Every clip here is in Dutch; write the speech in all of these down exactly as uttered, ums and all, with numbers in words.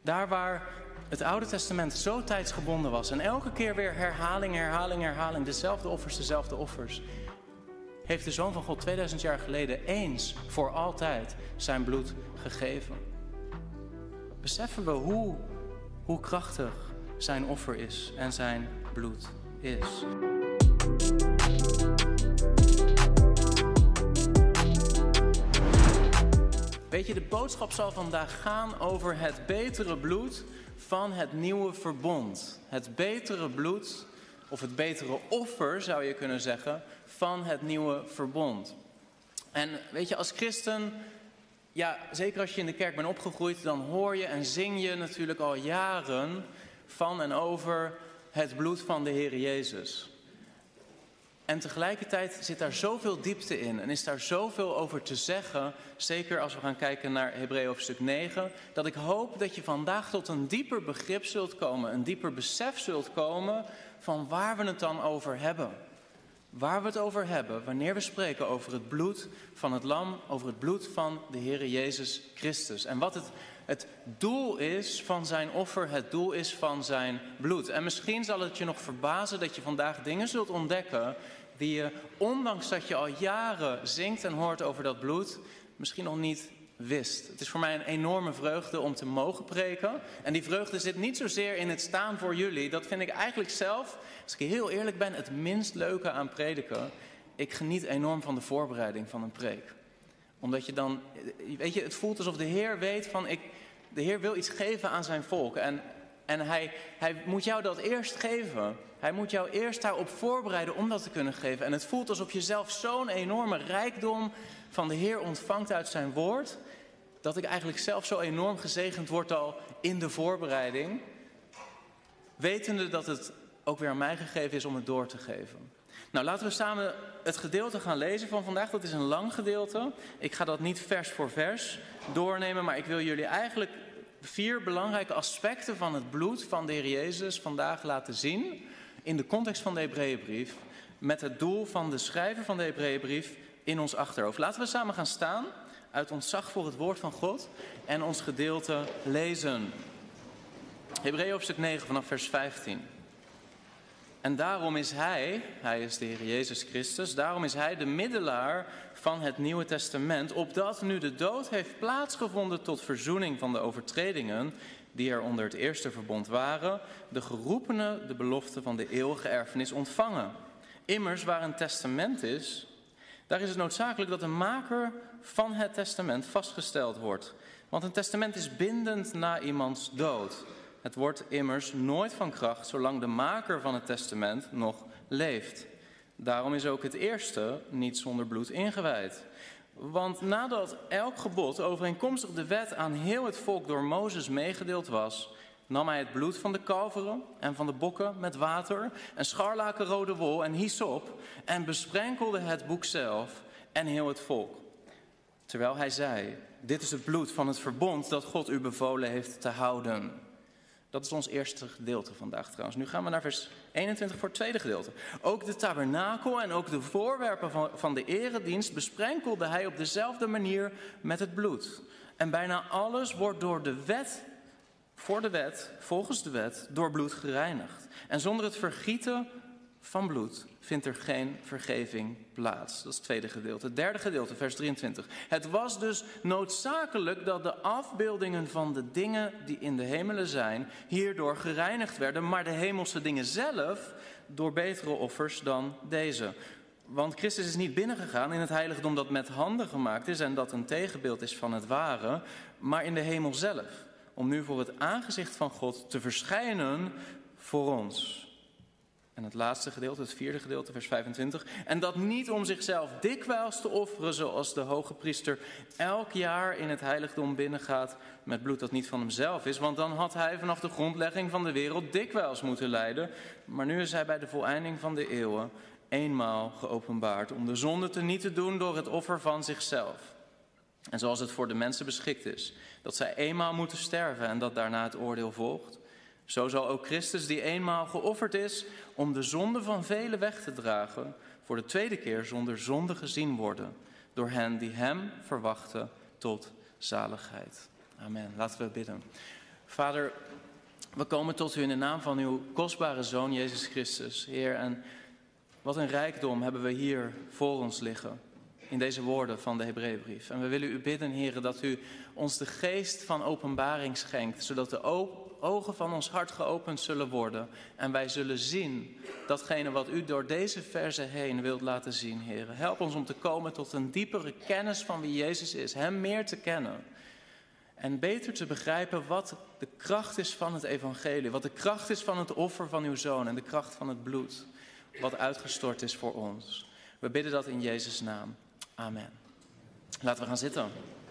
Daar waar het Oude Testament zo tijdsgebonden was en elke keer weer herhaling, herhaling, herhaling, dezelfde offers, dezelfde offers, heeft de Zoon van God tweeduizend jaar geleden eens voor altijd zijn bloed gegeven. Beseffen we hoe, hoe krachtig zijn offer is en zijn bloed is. Weet je, de boodschap zal vandaag gaan over het betere bloed van het nieuwe verbond. Het betere bloed, of het betere offer zou je kunnen zeggen, van het nieuwe verbond. En weet je, als christen, ja, zeker als je in de kerk bent opgegroeid, dan hoor je en zing je natuurlijk al jaren van en over het bloed van de Heer Jezus. En tegelijkertijd zit daar zoveel diepte in en is daar zoveel over te zeggen, zeker als we gaan kijken naar Hebreeën hoofdstuk negen, dat ik hoop dat je vandaag tot een dieper begrip zult komen, een dieper besef zult komen van waar we het dan over hebben. Waar we het over hebben, wanneer we spreken over het bloed van het lam, over het bloed van de Heere Jezus Christus. En wat het, het doel is van zijn offer, het doel is van zijn bloed. En misschien zal het je nog verbazen dat je vandaag dingen zult ontdekken die je, ondanks dat je al jaren zingt en hoort over dat bloed, misschien nog niet wist. Het is voor mij een enorme vreugde om te mogen preken. En die vreugde zit niet zozeer in het staan voor jullie. Dat vind ik eigenlijk zelf, als ik heel eerlijk ben, het minst leuke aan prediken. Ik geniet enorm van de voorbereiding van een preek. Omdat je dan, weet je, het voelt alsof de Heer weet van, ik, de Heer wil iets geven aan zijn volk. En, en hij, hij moet jou dat eerst geven. Hij moet jou eerst daarop voorbereiden om dat te kunnen geven. En het voelt alsof je zelf zo'n enorme rijkdom van de Heer ontvangt uit zijn woord, dat ik eigenlijk zelf zo enorm gezegend word al in de voorbereiding, wetende dat het ook weer aan mij gegeven is om het door te geven. Nou, laten we samen het gedeelte gaan lezen van vandaag. Dat is een lang gedeelte. Ik ga dat niet vers voor vers doornemen, maar ik wil jullie eigenlijk vier belangrijke aspecten van het bloed van de Heer Jezus vandaag laten zien in de context van de Hebreeënbrief, met het doel van de schrijver van de Hebreeënbrief in ons achterhoofd. Laten we samen gaan staan uit ontzag voor het woord van God en ons gedeelte lezen. Hebreeën hoofdstuk negen vanaf vers vijftien. En daarom is hij, hij is de Heer Jezus Christus, daarom is hij de middelaar van het Nieuwe Testament, opdat nu de dood heeft plaatsgevonden tot verzoening van de overtredingen die er onder het eerste verbond waren, de geroepenen de belofte van de eeuwige erfenis ontvangen. Immers, waar een testament is, daar is het noodzakelijk dat de maker van het testament vastgesteld wordt. Want een testament is bindend na iemands dood. Het wordt immers nooit van kracht zolang de maker van het testament nog leeft. Daarom is ook het eerste niet zonder bloed ingewijd. Want nadat elk gebod overeenkomstig de wet aan heel het volk door Mozes meegedeeld was, nam hij het bloed van de kalveren en van de bokken met water en scharlakenrode wol en hyssop en besprenkelde het boek zelf en heel het volk. Terwijl hij zei, dit is het bloed van het verbond dat God u bevolen heeft te houden. Dat is ons eerste gedeelte vandaag trouwens. Nu gaan we naar vers eenentwintig voor het tweede gedeelte. Ook de tabernakel en ook de voorwerpen van, van de eredienst besprenkelde hij op dezelfde manier met het bloed. En bijna alles wordt door de wet, voor de wet, volgens de wet, door bloed gereinigd. En zonder het vergieten van bloed vindt er geen vergeving plaats. Dat is het tweede gedeelte. Het derde gedeelte, vers drieëntwintig. Het was dus noodzakelijk dat de afbeeldingen van de dingen die in de hemelen zijn, hierdoor gereinigd werden, maar de hemelse dingen zelf door betere offers dan deze. Want Christus is niet binnengegaan in het heiligdom dat met handen gemaakt is en dat een tegenbeeld is van het ware, maar in de hemel zelf, om nu voor het aangezicht van God te verschijnen voor ons. En het laatste gedeelte, het vierde gedeelte, vers vijfentwintig. En dat niet om zichzelf dikwijls te offeren, zoals de hoge priester elk jaar in het heiligdom binnengaat met bloed dat niet van hemzelf is. Want dan had hij vanaf de grondlegging van de wereld dikwijls moeten lijden. Maar nu is hij bij de voleinding van de eeuwen eenmaal geopenbaard om de zonde te niet te doen door het offer van zichzelf. En zoals het voor de mensen beschikt is, dat zij eenmaal moeten sterven en dat daarna het oordeel volgt. Zo zal ook Christus, die eenmaal geofferd is om de zonde van velen weg te dragen, voor de tweede keer zonder zonde gezien worden, door hen die hem verwachten tot zaligheid. Amen. Laten we bidden. Vader, we komen tot u in de naam van uw kostbare Zoon, Jezus Christus. Heer, en wat een rijkdom hebben we hier voor ons liggen, in deze woorden van de Hebreeënbrief. En we willen u bidden, Heer, dat u ons de geest van openbaring schenkt, zodat de ogen van ons hart geopend zullen worden. En wij zullen zien datgene wat u door deze verzen heen wilt laten zien, Heer. Help ons om te komen tot een diepere kennis van wie Jezus is, hem meer te kennen. En beter te begrijpen wat de kracht is van het evangelie. Wat de kracht is van het offer van uw Zoon. En de kracht van het bloed. Wat uitgestort is voor ons. We bidden dat in Jezus' naam. Amen. Laten we gaan zitten.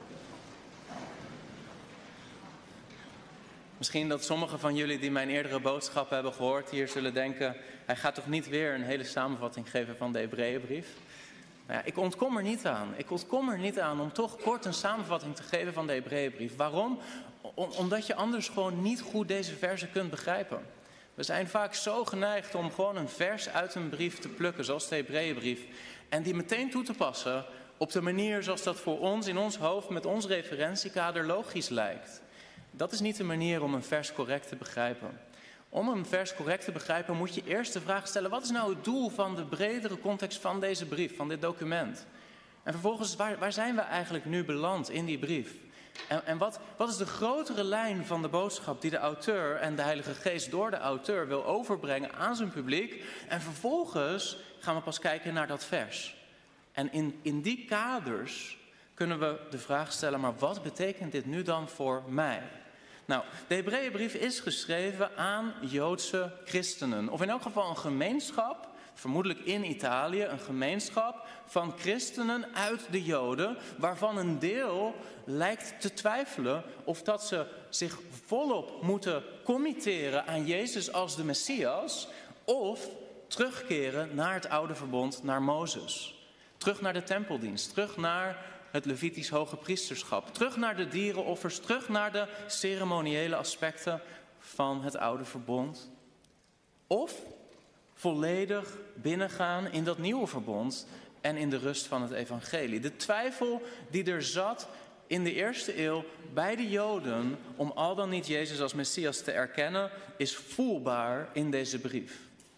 Misschien dat sommigen van jullie die mijn eerdere boodschappen hebben gehoord hier zullen denken: hij gaat toch niet weer een hele samenvatting geven van de Hebreeënbrief? Nou ja, ik ontkom er niet aan. Ik ontkom er niet aan om toch kort een samenvatting te geven van de Hebreeënbrief. Waarom? Om, omdat je anders gewoon niet goed deze verzen kunt begrijpen. We zijn vaak zo geneigd om gewoon een vers uit een brief te plukken, zoals de Hebreeënbrief, en die meteen toe te passen op de manier zoals dat voor ons in ons hoofd met ons referentiekader logisch lijkt. Dat is niet de manier om een vers correct te begrijpen. Om een vers correct te begrijpen moet je eerst de vraag stellen: wat is nou het doel van de bredere context van deze brief, van dit document? En vervolgens, waar, waar zijn we eigenlijk nu beland in die brief? En, en wat, wat is de grotere lijn van de boodschap die de auteur en de Heilige Geest door de auteur wil overbrengen aan zijn publiek? En vervolgens gaan we pas kijken naar dat vers. En in, in die kaders kunnen we de vraag stellen: maar wat betekent dit nu dan voor mij? Nou, de Hebreeënbrief is geschreven aan Joodse christenen. Of in elk geval een gemeenschap, vermoedelijk in Italië, een gemeenschap van christenen uit de Joden, waarvan een deel lijkt te twijfelen of dat ze zich volop moeten committeren aan Jezus als de Messias, of terugkeren naar het oude verbond, naar Mozes. Terug naar de tempeldienst, terug naar het Levitisch hoge priesterschap, terug naar de dierenoffers, terug naar de ceremoniële aspecten van het oude verbond. Of volledig binnengaan in dat nieuwe verbond en in de rust van het evangelie. De twijfel die er zat in de eerste eeuw bij de Joden om al dan niet Jezus als Messias te erkennen, is voelbaar in deze brief.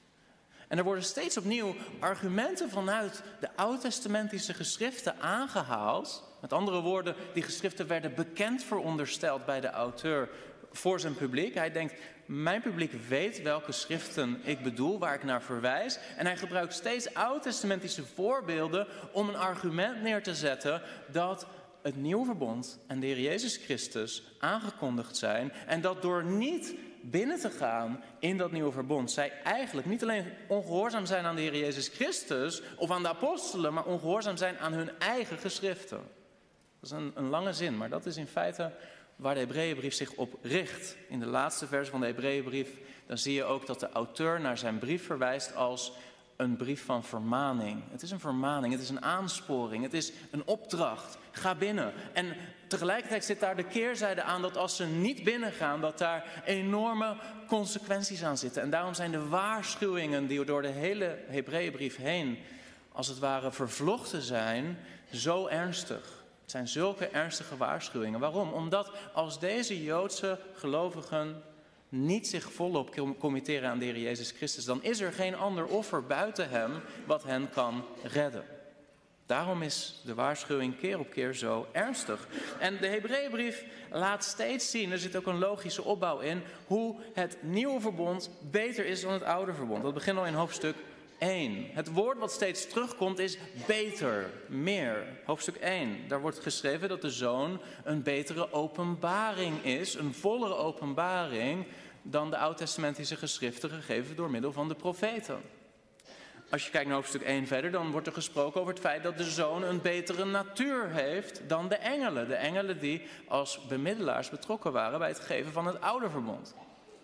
En er worden steeds opnieuw argumenten vanuit de oud-testamentische geschriften aangehaald. Met andere woorden, die geschriften werden bekend verondersteld bij de auteur voor zijn publiek. Hij denkt: mijn publiek weet welke schriften ik bedoel, waar ik naar verwijs. En hij gebruikt steeds oud-testamentische voorbeelden om een argument neer te zetten dat het nieuwe verbond en de Heer Jezus Christus aangekondigd zijn. En dat door niet binnen te gaan in dat nieuwe verbond, zij eigenlijk niet alleen ongehoorzaam zijn aan de Heer Jezus Christus of aan de apostelen, maar ongehoorzaam zijn aan hun eigen geschriften. Dat is een, een lange zin, maar dat is in feite waar de Hebreeënbrief zich op richt. In de laatste vers van de Hebreeënbrief, dan zie je ook dat de auteur naar zijn brief verwijst als een brief van vermaning. Het is een vermaning, het is een aansporing, het is een opdracht. Ga binnen. En tegelijkertijd zit daar de keerzijde aan dat als ze niet binnengaan, dat daar enorme consequenties aan zitten. En daarom zijn de waarschuwingen die door de hele Hebreeënbrief heen als het ware vervlochten zijn, zo ernstig. Het zijn zulke ernstige waarschuwingen. Waarom? Omdat als deze Joodse gelovigen niet zich volop committeren aan de Heer Jezus Christus, dan is er geen ander offer buiten hem wat hen kan redden. Daarom is de waarschuwing keer op keer zo ernstig. En de Hebreeënbrief laat steeds zien, er zit ook een logische opbouw in, hoe het nieuwe verbond beter is dan het oude verbond. Dat begint al in hoofdstuk één. Het woord wat steeds terugkomt is beter, meer. Hoofdstuk één, daar wordt geschreven dat de Zoon een betere openbaring is, een vollere openbaring dan de oud-testamentische geschriften gegeven door middel van de profeten. Als je kijkt naar hoofdstuk één verder, dan wordt er gesproken over het feit dat de Zoon een betere natuur heeft dan de engelen. De engelen die als bemiddelaars betrokken waren bij het geven van het oude verbond.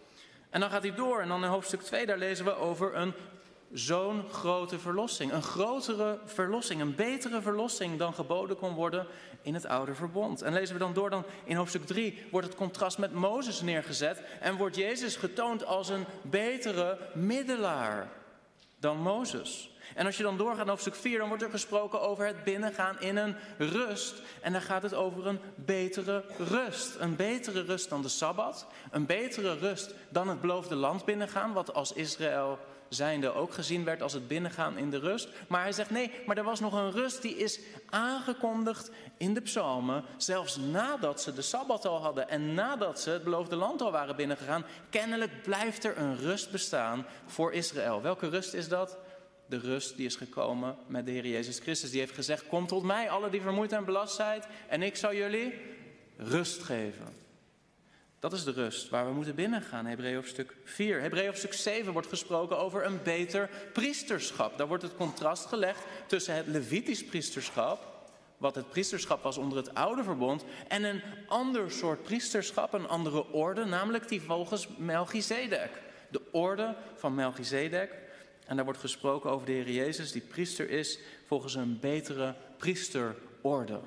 En dan gaat hij door en dan in hoofdstuk twee, daar lezen we over een zo'n grote verlossing. Een grotere verlossing, een betere verlossing dan geboden kon worden in het oude verbond. En lezen we dan door, dan in hoofdstuk drie wordt het contrast met Mozes neergezet en wordt Jezus getoond als een betere middelaar dan Mozes. En als je dan doorgaat naar hoofdstuk vier, dan wordt er gesproken over het binnengaan in een rust. En dan gaat het over een betere rust. Een betere rust dan de Sabbat. Een betere rust dan het beloofde land binnengaan, wat als Israël zijnde ook gezien werd als het binnengaan in de rust. Maar hij zegt nee, maar er was nog een rust die is aangekondigd in de psalmen. Zelfs nadat ze de Sabbat al hadden en nadat ze het beloofde land al waren binnengegaan. Kennelijk blijft er een rust bestaan voor Israël. Welke rust is dat? De rust die is gekomen met de Heer Jezus Christus. Die heeft gezegd, kom tot mij, alle die vermoeid en belast zijn, en ik zal jullie rust geven. Dat is de rust waar we moeten binnengaan, Hebreeën hoofdstuk vier. Hebreeën hoofdstuk zeven wordt gesproken over een beter priesterschap. Daar wordt het contrast gelegd tussen het Levitisch priesterschap, wat het priesterschap was onder het oude verbond, en een ander soort priesterschap, een andere orde, namelijk die volgens Melchizedek. De orde van Melchizedek. En daar wordt gesproken over de Heer Jezus, die priester is volgens een betere priesterorde.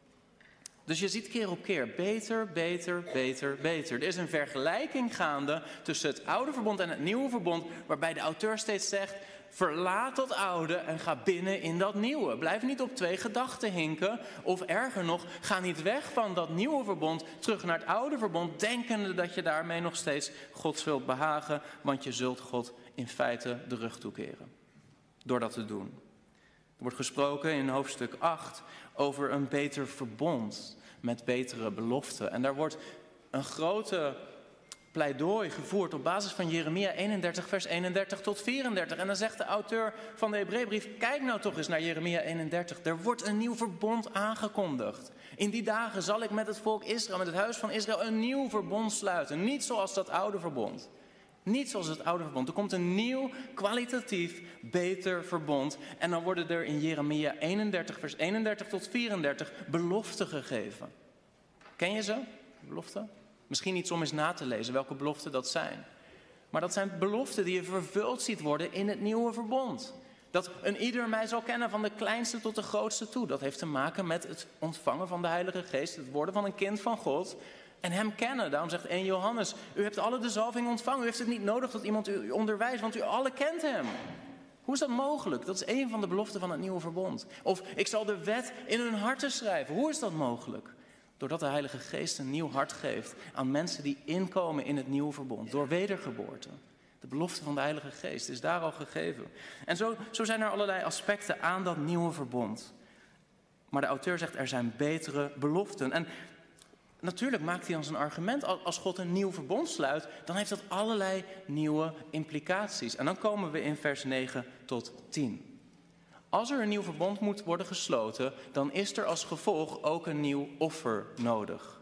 Dus je ziet keer op keer beter, beter, beter, beter. Er is een vergelijking gaande tussen het oude verbond en het nieuwe verbond, waarbij de auteur steeds zegt, verlaat dat oude en ga binnen in dat nieuwe. Blijf niet op twee gedachten hinken, of erger nog, ga niet weg van dat nieuwe verbond, terug naar het oude verbond, denkende dat je daarmee nog steeds God zult behagen, want je zult God in feite de rug toekeren. Door dat te doen. Er wordt gesproken in hoofdstuk acht over een beter verbond met betere beloften. En daar wordt een grote pleidooi gevoerd op basis van Jeremia eenendertig, vers eenendertig tot vierendertig. En dan zegt de auteur van de Hebreeënbrief, kijk nou toch eens naar Jeremia eenendertig. Er wordt een nieuw verbond aangekondigd. In die dagen zal ik met het volk Israël, met het huis van Israël, een nieuw verbond sluiten. Niet zoals dat oude verbond. Niet zoals het oude verbond. Er komt een nieuw, kwalitatief, beter verbond. En dan worden er in Jeremia eenendertig, vers eenendertig tot vierendertig beloften gegeven. Ken je ze? Beloften? Misschien iets om eens na te lezen welke beloften dat zijn. Maar dat zijn beloften die je vervuld ziet worden in het nieuwe verbond. Dat een ieder mij zal kennen van de kleinste tot de grootste toe. Dat heeft te maken met het ontvangen van de Heilige Geest. Het worden van een kind van God. En hem kennen. Daarom zegt één Johannes, u hebt alle de zalving ontvangen. U heeft het niet nodig dat iemand u onderwijst, want u alle kent hem. Hoe is dat mogelijk? Dat is één van de beloften van het nieuwe verbond. Of ik zal de wet in hun harten schrijven. Hoe is dat mogelijk? Doordat de Heilige Geest een nieuw hart geeft aan mensen die inkomen in het nieuwe verbond. Door wedergeboorte. De belofte van de Heilige Geest is daar al gegeven. En zo, zo zijn er allerlei aspecten aan dat nieuwe verbond. Maar de auteur zegt er zijn betere beloften. En natuurlijk maakt hij dan zijn argument, als God een nieuw verbond sluit, dan heeft dat allerlei nieuwe implicaties. En dan komen we in vers negen tot tien. Als er een nieuw verbond moet worden gesloten, dan is er als gevolg ook een nieuw offer nodig.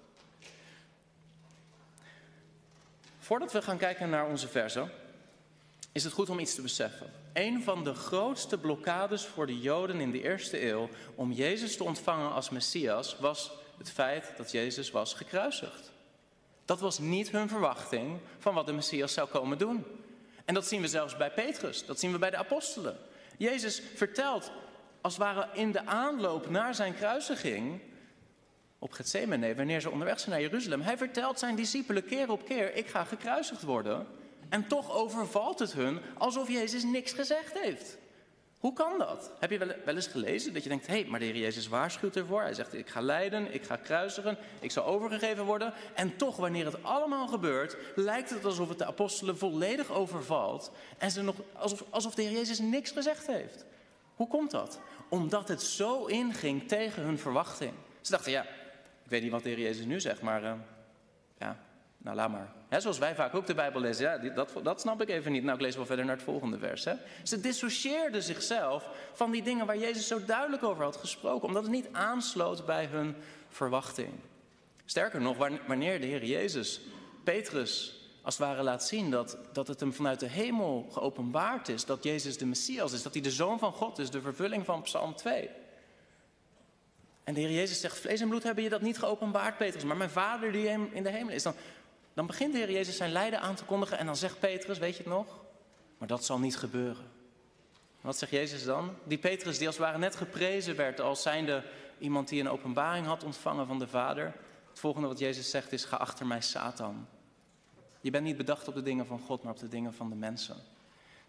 Voordat we gaan kijken naar onze versen, is het goed om iets te beseffen. Een van de grootste blokkades voor de Joden in de eerste eeuw om Jezus te ontvangen als Messias was het feit dat Jezus was gekruisigd. Dat was niet hun verwachting van wat de Messias zou komen doen. En dat zien we zelfs bij Petrus, dat zien we bij de apostelen. Jezus vertelt, als het ware in de aanloop naar zijn kruisiging op Getsemane, wanneer ze onderweg zijn naar Jeruzalem, hij vertelt zijn discipelen keer op keer, ik ga gekruisigd worden. En toch overvalt het hun alsof Jezus niks gezegd heeft. Hoe kan dat? Heb je wel eens gelezen dat je denkt, hé, hey, maar de Heer Jezus waarschuwt ervoor. Hij zegt, ik ga lijden, ik ga kruisigen, ik zal overgegeven worden. En toch, wanneer het allemaal gebeurt, lijkt het alsof het de apostelen volledig overvalt. En ze nog, alsof, alsof de Heer Jezus niks gezegd heeft. Hoe komt dat? Omdat het zo inging tegen hun verwachting. Ze dachten, ja, ik weet niet wat de Heer Jezus nu zegt, maar uh, ja, nou laat maar. He, zoals wij vaak ook de Bijbel lezen, ja, dat, dat snap ik even niet. Nou, ik lees wel verder naar het volgende vers. Hè. Ze dissocieerden zichzelf van die dingen waar Jezus zo duidelijk over had gesproken, omdat het niet aansloot bij hun verwachting. Sterker nog, wanneer de Heer Jezus Petrus als het ware laat zien dat, dat het hem vanuit de hemel geopenbaard is, dat Jezus de Messias is, dat hij de Zoon van God is, de vervulling van Psalm twee. En de Heer Jezus zegt, vlees en bloed hebben je dat niet geopenbaard, Petrus, maar mijn Vader die in de hemel is. Dan, dan begint de Heer Jezus zijn lijden aan te kondigen en dan zegt Petrus, weet je het nog? Maar dat zal niet gebeuren. Wat zegt Jezus dan? Die Petrus die als het ware net geprezen werd als zijnde iemand die een openbaring had ontvangen van de Vader. Het volgende wat Jezus zegt is, ga achter mij, Satan. Je bent niet bedacht op de dingen van God, maar op de dingen van de mensen.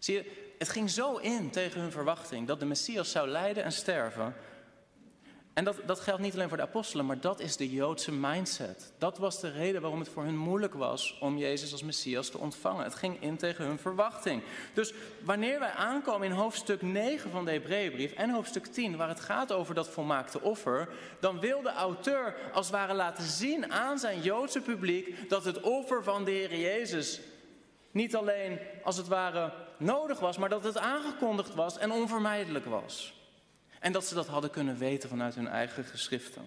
Zie je, het ging zo in tegen hun verwachting dat de Messias zou lijden en sterven. En dat, dat geldt niet alleen voor de apostelen, maar dat is de Joodse mindset. Dat was de reden waarom het voor hun moeilijk was om Jezus als Messias te ontvangen. Het ging in tegen hun verwachting. Dus wanneer wij aankomen in hoofdstuk negen van de Hebreeënbrief en hoofdstuk tien, waar het gaat over dat volmaakte offer, dan wil de auteur als het ware laten zien aan zijn Joodse publiek dat het offer van de Heer Jezus niet alleen als het ware nodig was, maar dat het aangekondigd was en onvermijdelijk was. En dat ze dat hadden kunnen weten vanuit hun eigen geschriften.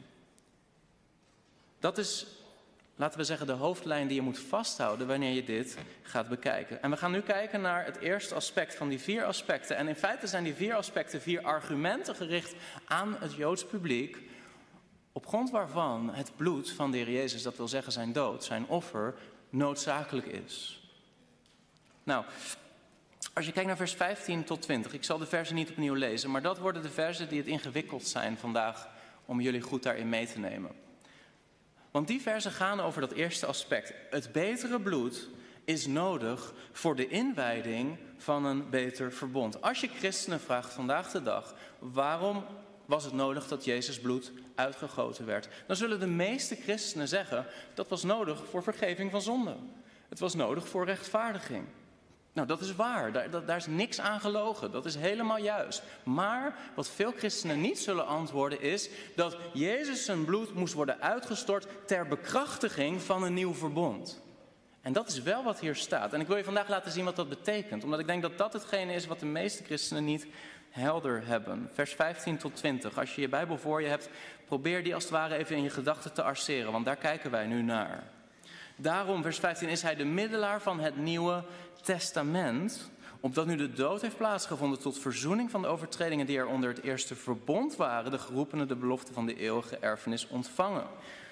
Dat is, laten we zeggen, de hoofdlijn die je moet vasthouden wanneer je dit gaat bekijken. En we gaan nu kijken naar het eerste aspect van die vier aspecten. En in feite zijn die vier aspecten vier argumenten gericht aan het Joods publiek, op grond waarvan het bloed van de Heer Jezus, dat wil zeggen zijn dood, zijn offer, noodzakelijk is. Nou, als je kijkt naar vers vijftien tot twintig, ik zal de versen niet opnieuw lezen, maar dat worden de versen die het ingewikkeld zijn vandaag om jullie goed daarin mee te nemen. Want die versen gaan over dat eerste aspect. Het betere bloed is nodig voor de inwijding van een beter verbond. Als je christenen vraagt vandaag de dag, waarom was het nodig dat Jezus bloed uitgegoten werd? Dan zullen de meeste christenen zeggen, dat was nodig voor vergeving van zonden. Het was nodig voor rechtvaardiging. Nou, dat is waar. Daar, daar is niks aan gelogen. Dat is helemaal juist. Maar wat veel christenen niet zullen antwoorden is dat Jezus zijn bloed moest worden uitgestort ter bekrachtiging van een nieuw verbond. En dat is wel wat hier staat. En ik wil je vandaag laten zien wat dat betekent. Omdat ik denk dat dat hetgene is wat de meeste christenen niet helder hebben. Vers vijftien tot twintig. Als je je Bijbel voor je hebt, probeer die als het ware even in je gedachten te arceren. Want daar kijken wij nu naar. Daarom, vers vijftien, is hij de middelaar van het nieuwe testament, opdat nu de dood heeft plaatsgevonden tot verzoening van de overtredingen die er onder het eerste verbond waren, de geroepenen de belofte van de eeuwige erfenis ontvangen.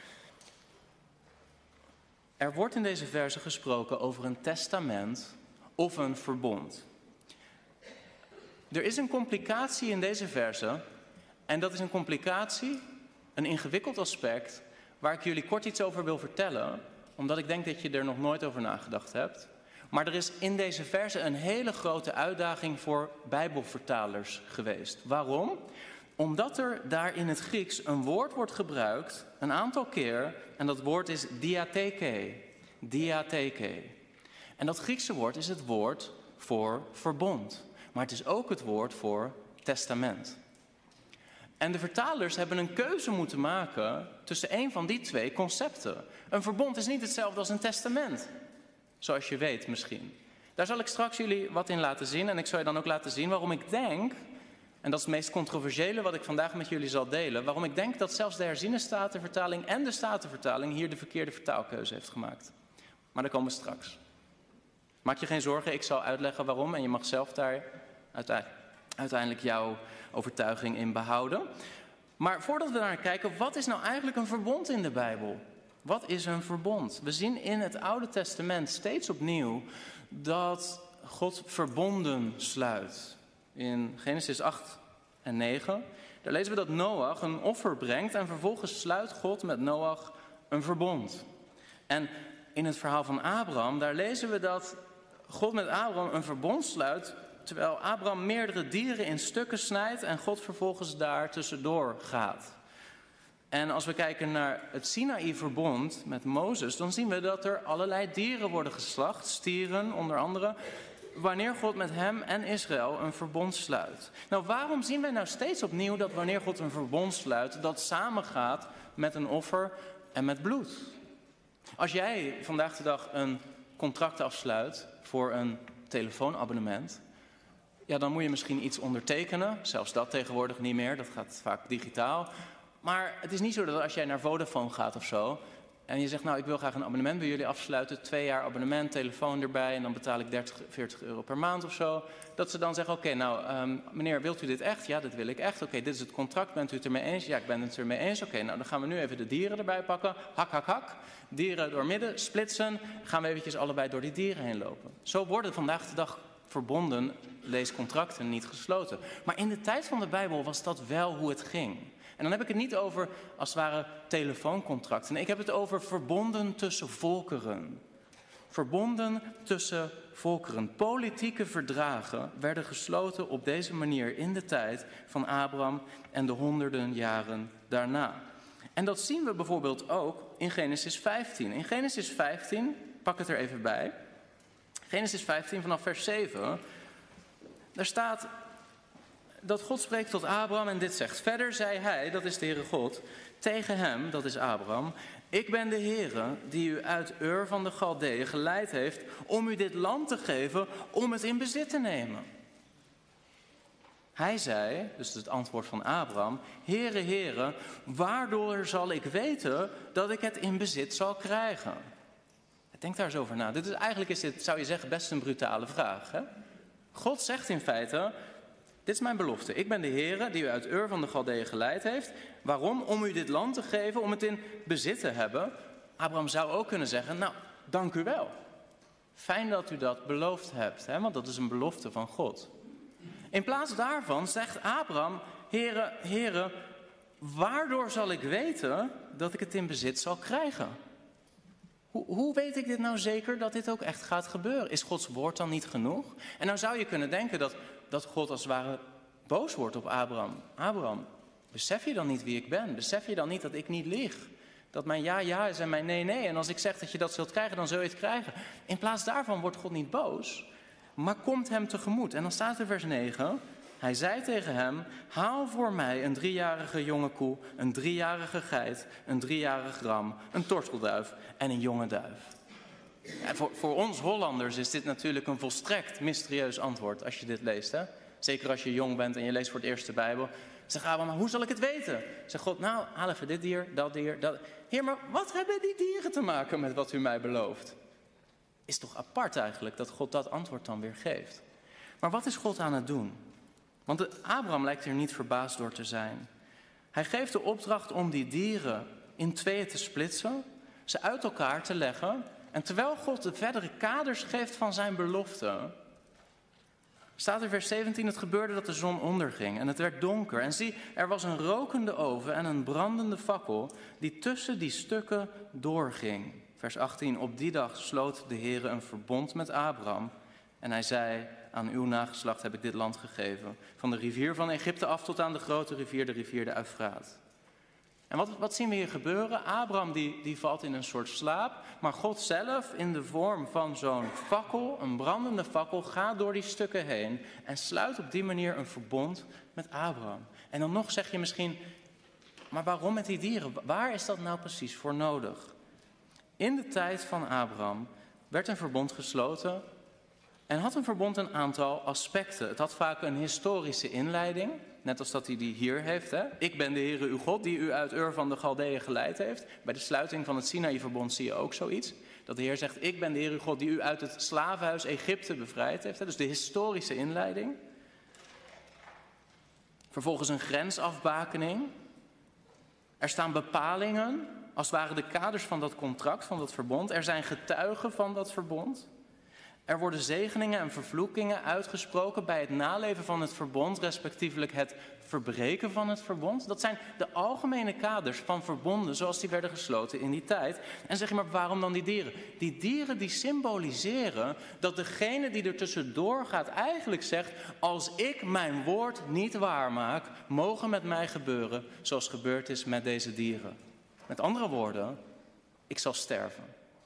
Er wordt in deze verse gesproken over een testament of een verbond. Er is een complicatie in deze verse, en dat is een complicatie, een ingewikkeld aspect, waar ik jullie kort iets over wil vertellen, omdat ik denk dat je er nog nooit over nagedacht hebt. Maar er is in deze verse een hele grote uitdaging voor Bijbelvertalers geweest. Waarom? Omdat er daar in het Grieks een woord wordt gebruikt, een aantal keer, en dat woord is diatheke. Diatheke. En dat Griekse woord is het woord voor verbond. Maar het is ook het woord voor testament. En de vertalers hebben een keuze moeten maken tussen een van die twee concepten. Een verbond is niet hetzelfde als een testament. Zoals je weet misschien. Daar zal ik straks jullie wat in laten zien. En ik zal je dan ook laten zien waarom ik denk, en dat is het meest controversiële wat ik vandaag met jullie zal delen, waarom ik denk dat zelfs de herziene statenvertaling en de statenvertaling hier de verkeerde vertaalkeuze heeft gemaakt. Maar daar komen we straks. Maak je geen zorgen, ik zal uitleggen waarom en je mag zelf daar uiteindelijk jouw overtuiging in behouden. Maar voordat we daar kijken, wat is nou eigenlijk een verbond in de Bijbel? Wat is een verbond? We zien in het Oude Testament steeds opnieuw dat God verbonden sluit. In Genesis acht en negen, daar lezen we dat Noach een offer brengt en vervolgens sluit God met Noach een verbond. En in het verhaal van Abraham, daar lezen we dat God met Abraham een verbond sluit, terwijl Abraham meerdere dieren in stukken snijdt en God vervolgens daar tussendoor gaat. En als we kijken naar het Sinaï-verbond met Mozes, dan zien we dat er allerlei dieren worden geslacht, stieren onder andere, wanneer God met hem en Israël een verbond sluit. Nou, waarom zien wij nou steeds opnieuw dat wanneer God een verbond sluit, dat samengaat met een offer en met bloed? Als jij vandaag de dag een contract afsluit voor een telefoonabonnement, ja, dan moet je misschien iets ondertekenen. Zelfs dat tegenwoordig niet meer, dat gaat vaak digitaal. Maar het is niet zo dat als jij naar Vodafone gaat of zo en je zegt, nou, ik wil graag een abonnement bij jullie afsluiten, twee jaar abonnement, telefoon erbij en dan betaal ik dertig, veertig euro per maand of zo, dat ze dan zeggen, oké, okay, nou, um, meneer, wilt u dit echt? Ja, dit wil ik echt. Oké, okay, dit is het contract, bent u het ermee eens? Ja, ik ben het ermee eens. Oké, okay, nou, dan gaan we nu even de dieren erbij pakken. Hak, hak, hak. Dieren door midden, splitsen. Gaan we eventjes allebei door die dieren heen lopen. Zo worden vandaag de dag verbonden, lees contracten, niet gesloten. Maar in de tijd van de Bijbel was dat wel hoe het ging. En dan heb ik het niet over, als het ware, telefooncontracten. Nee, ik heb het over verbonden tussen volkeren. Verbonden tussen volkeren. Politieke verdragen werden gesloten op deze manier in de tijd van Abraham en de honderden jaren daarna. En dat zien we bijvoorbeeld ook in Genesis vijftien. In Genesis vijftien, pak het er even bij. Genesis vijftien vanaf vers zeven. Daar staat dat God spreekt tot Abraham en dit zegt. Verder zei hij, dat is de Heere God, tegen hem, dat is Abraham. Ik ben de Heere die u uit Ur van de Galdeeën geleid heeft om u dit land te geven om het in bezit te nemen. Hij zei, dus het antwoord van Abraham, Heere, Heere, waardoor zal ik weten dat ik het in bezit zal krijgen? Denk daar eens over na. Dit is, eigenlijk is dit, zou je zeggen, best een brutale vraag. Hè? God zegt in feite, dit is mijn belofte. Ik ben de Heere die u uit Ur van de Galdeeën geleid heeft. Waarom? Om u dit land te geven, om het in bezit te hebben. Abraham zou ook kunnen zeggen, nou, dank u wel. Fijn dat u dat beloofd hebt, hè? Want dat is een belofte van God. In plaats daarvan zegt Abraham, Heere, Heere, waardoor zal ik weten dat ik het in bezit zal krijgen? Hoe, hoe weet ik dit nou zeker dat dit ook echt gaat gebeuren? Is Gods woord dan niet genoeg? En nou zou je kunnen denken dat, dat God als het ware boos wordt op Abraham. Abraham, besef je dan niet wie ik ben? Besef je dan niet dat ik niet lieg? Dat mijn ja ja is en mijn nee nee. En als ik zeg dat je dat zult krijgen, dan zul je het krijgen. In plaats daarvan wordt God niet boos, maar komt hem tegemoet. En dan staat er vers negen... Hij zei tegen hem, haal voor mij een driejarige jonge koe, een driejarige geit, een driejarig ram, een tortelduif en een jonge duif. Ja, voor, voor ons Hollanders is dit natuurlijk een volstrekt mysterieus antwoord als je dit leest. Hè? Zeker als je jong bent en je leest voor het eerst de Bijbel. Zeg Abraham, maar hoe zal ik het weten? Zeg God, nou haal even dit dier, dat dier, dat. Heer, maar wat hebben die dieren te maken met wat u mij belooft? Is toch apart eigenlijk dat God dat antwoord dan weer geeft. Maar wat is God aan het doen? Want Abraham lijkt er niet verbaasd door te zijn. Hij geeft de opdracht om die dieren in tweeën te splitsen, ze uit elkaar te leggen. En terwijl God de verdere kaders geeft van zijn belofte, staat in vers zeventien, het gebeurde dat de zon onderging en het werd donker. En zie, er was een rokende oven en een brandende fakkel die tussen die stukken doorging. Vers achttien, op die dag sloot de Heere een verbond met Abraham. En hij zei, aan uw nageslacht heb ik dit land gegeven. Van de rivier van Egypte af tot aan de grote rivier, de rivier de Eufraat. En wat, wat zien we hier gebeuren? Abraham die, die valt in een soort slaap. Maar God zelf in de vorm van zo'n fakkel, een brandende fakkel, gaat door die stukken heen. En sluit op die manier een verbond met Abraham. En dan nog zeg je misschien, maar waarom met die dieren? Waar is dat nou precies voor nodig? In de tijd van Abraham werd een verbond gesloten. En had een verbond een aantal aspecten. Het had vaak een historische inleiding, net als dat hij die hier heeft. Hè? Ik ben de Heere uw God die u uit Ur van de Galdeeën geleid heeft. Bij de sluiting van het Sinaï-verbond zie je ook zoiets. Dat de Heer zegt, ik ben de Heere uw God die u uit het slavenhuis Egypte bevrijd heeft. Hè? Dus de historische inleiding. Vervolgens een grensafbakening. Er staan bepalingen, als het ware de kaders van dat contract, van dat verbond. Er zijn getuigen van dat verbond. Er worden zegeningen en vervloekingen uitgesproken bij het naleven van het verbond, respectievelijk het verbreken van het verbond. Dat zijn de algemene kaders van verbonden zoals die werden gesloten in die tijd. En zeg je maar, waarom dan die dieren? Die dieren die symboliseren dat degene die er tussendoor gaat eigenlijk zegt, als ik mijn woord niet waarmaak, mogen met mij gebeuren zoals gebeurd is met deze dieren. Met andere woorden, ik zal sterven.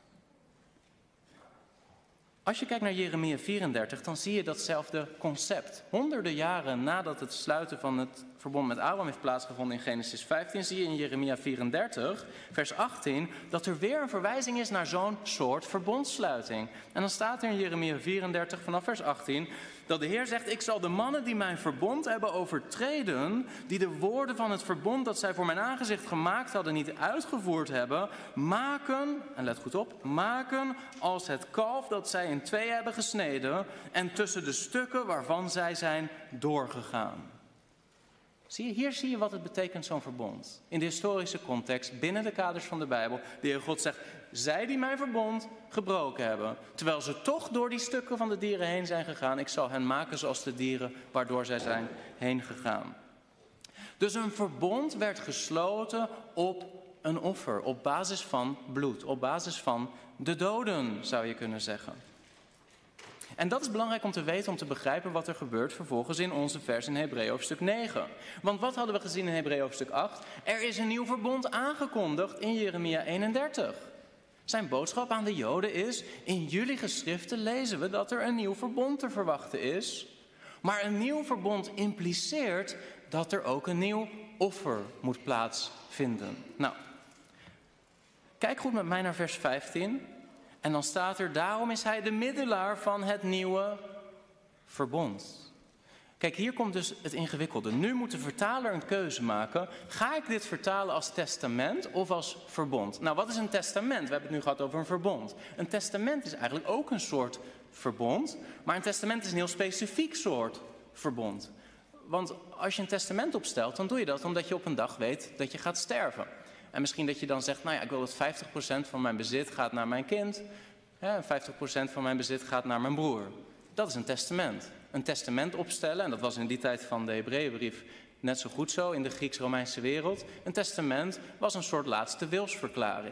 Als je kijkt naar Jeremia vierendertig, dan zie je datzelfde concept. Honderden jaren nadat het sluiten van het verbond met Abraham heeft plaatsgevonden in Genesis vijftien, zie je in Jeremia vierendertig, vers achttien, dat er weer een verwijzing is naar zo'n soort verbondssluiting. En dan staat er in Jeremia vierendertig vanaf vers achttien, dat de Heer zegt, ik zal de mannen die mijn verbond hebben overtreden, die de woorden van het verbond dat zij voor mijn aangezicht gemaakt hadden niet uitgevoerd hebben, maken, en let goed op, maken als het kalf dat zij in twee hebben gesneden en tussen de stukken waarvan zij zijn doorgegaan. Zie je, hier zie je wat het betekent, zo'n verbond. In de historische context, binnen de kaders van de Bijbel, de Heer God zegt, zij die mijn verbond gebroken hebben, terwijl ze toch door die stukken van de dieren heen zijn gegaan, ik zal hen maken zoals de dieren waardoor zij zijn heen gegaan. Dus een verbond werd gesloten op een offer, op basis van bloed, op basis van de doden, zou je kunnen zeggen. En dat is belangrijk om te weten, om te begrijpen wat er gebeurt vervolgens in onze vers in Hebreeën hoofdstuk negen. Want wat hadden we gezien in Hebreeën hoofdstuk acht? Er is een nieuw verbond aangekondigd in Jeremia eenendertig. Zijn boodschap aan de Joden is, in jullie geschriften lezen we dat er een nieuw verbond te verwachten is. Maar een nieuw verbond impliceert dat er ook een nieuw offer moet plaatsvinden. Nou, kijk goed met mij naar vers vijftien. En dan staat er, daarom is hij de middelaar van het nieuwe verbond. Kijk, hier komt dus het ingewikkelde. Nu moet de vertaler een keuze maken. Ga ik dit vertalen als testament of als verbond? Nou, wat is een testament? We hebben het nu gehad over een verbond. Een testament is eigenlijk ook een soort verbond. Maar een testament is een heel specifiek soort verbond. Want als je een testament opstelt, dan doe je dat omdat je op een dag weet dat je gaat sterven. En misschien dat je dan zegt, nou ja, ik wil dat vijftig procent van mijn bezit gaat naar mijn kind. En vijftig procent van mijn bezit gaat naar mijn broer. Dat is een testament. Een testament opstellen, en dat was in die tijd van de Hebreeënbrief net zo goed zo in de Grieks-Romeinse wereld. Een testament was een soort laatste wilsverklaring.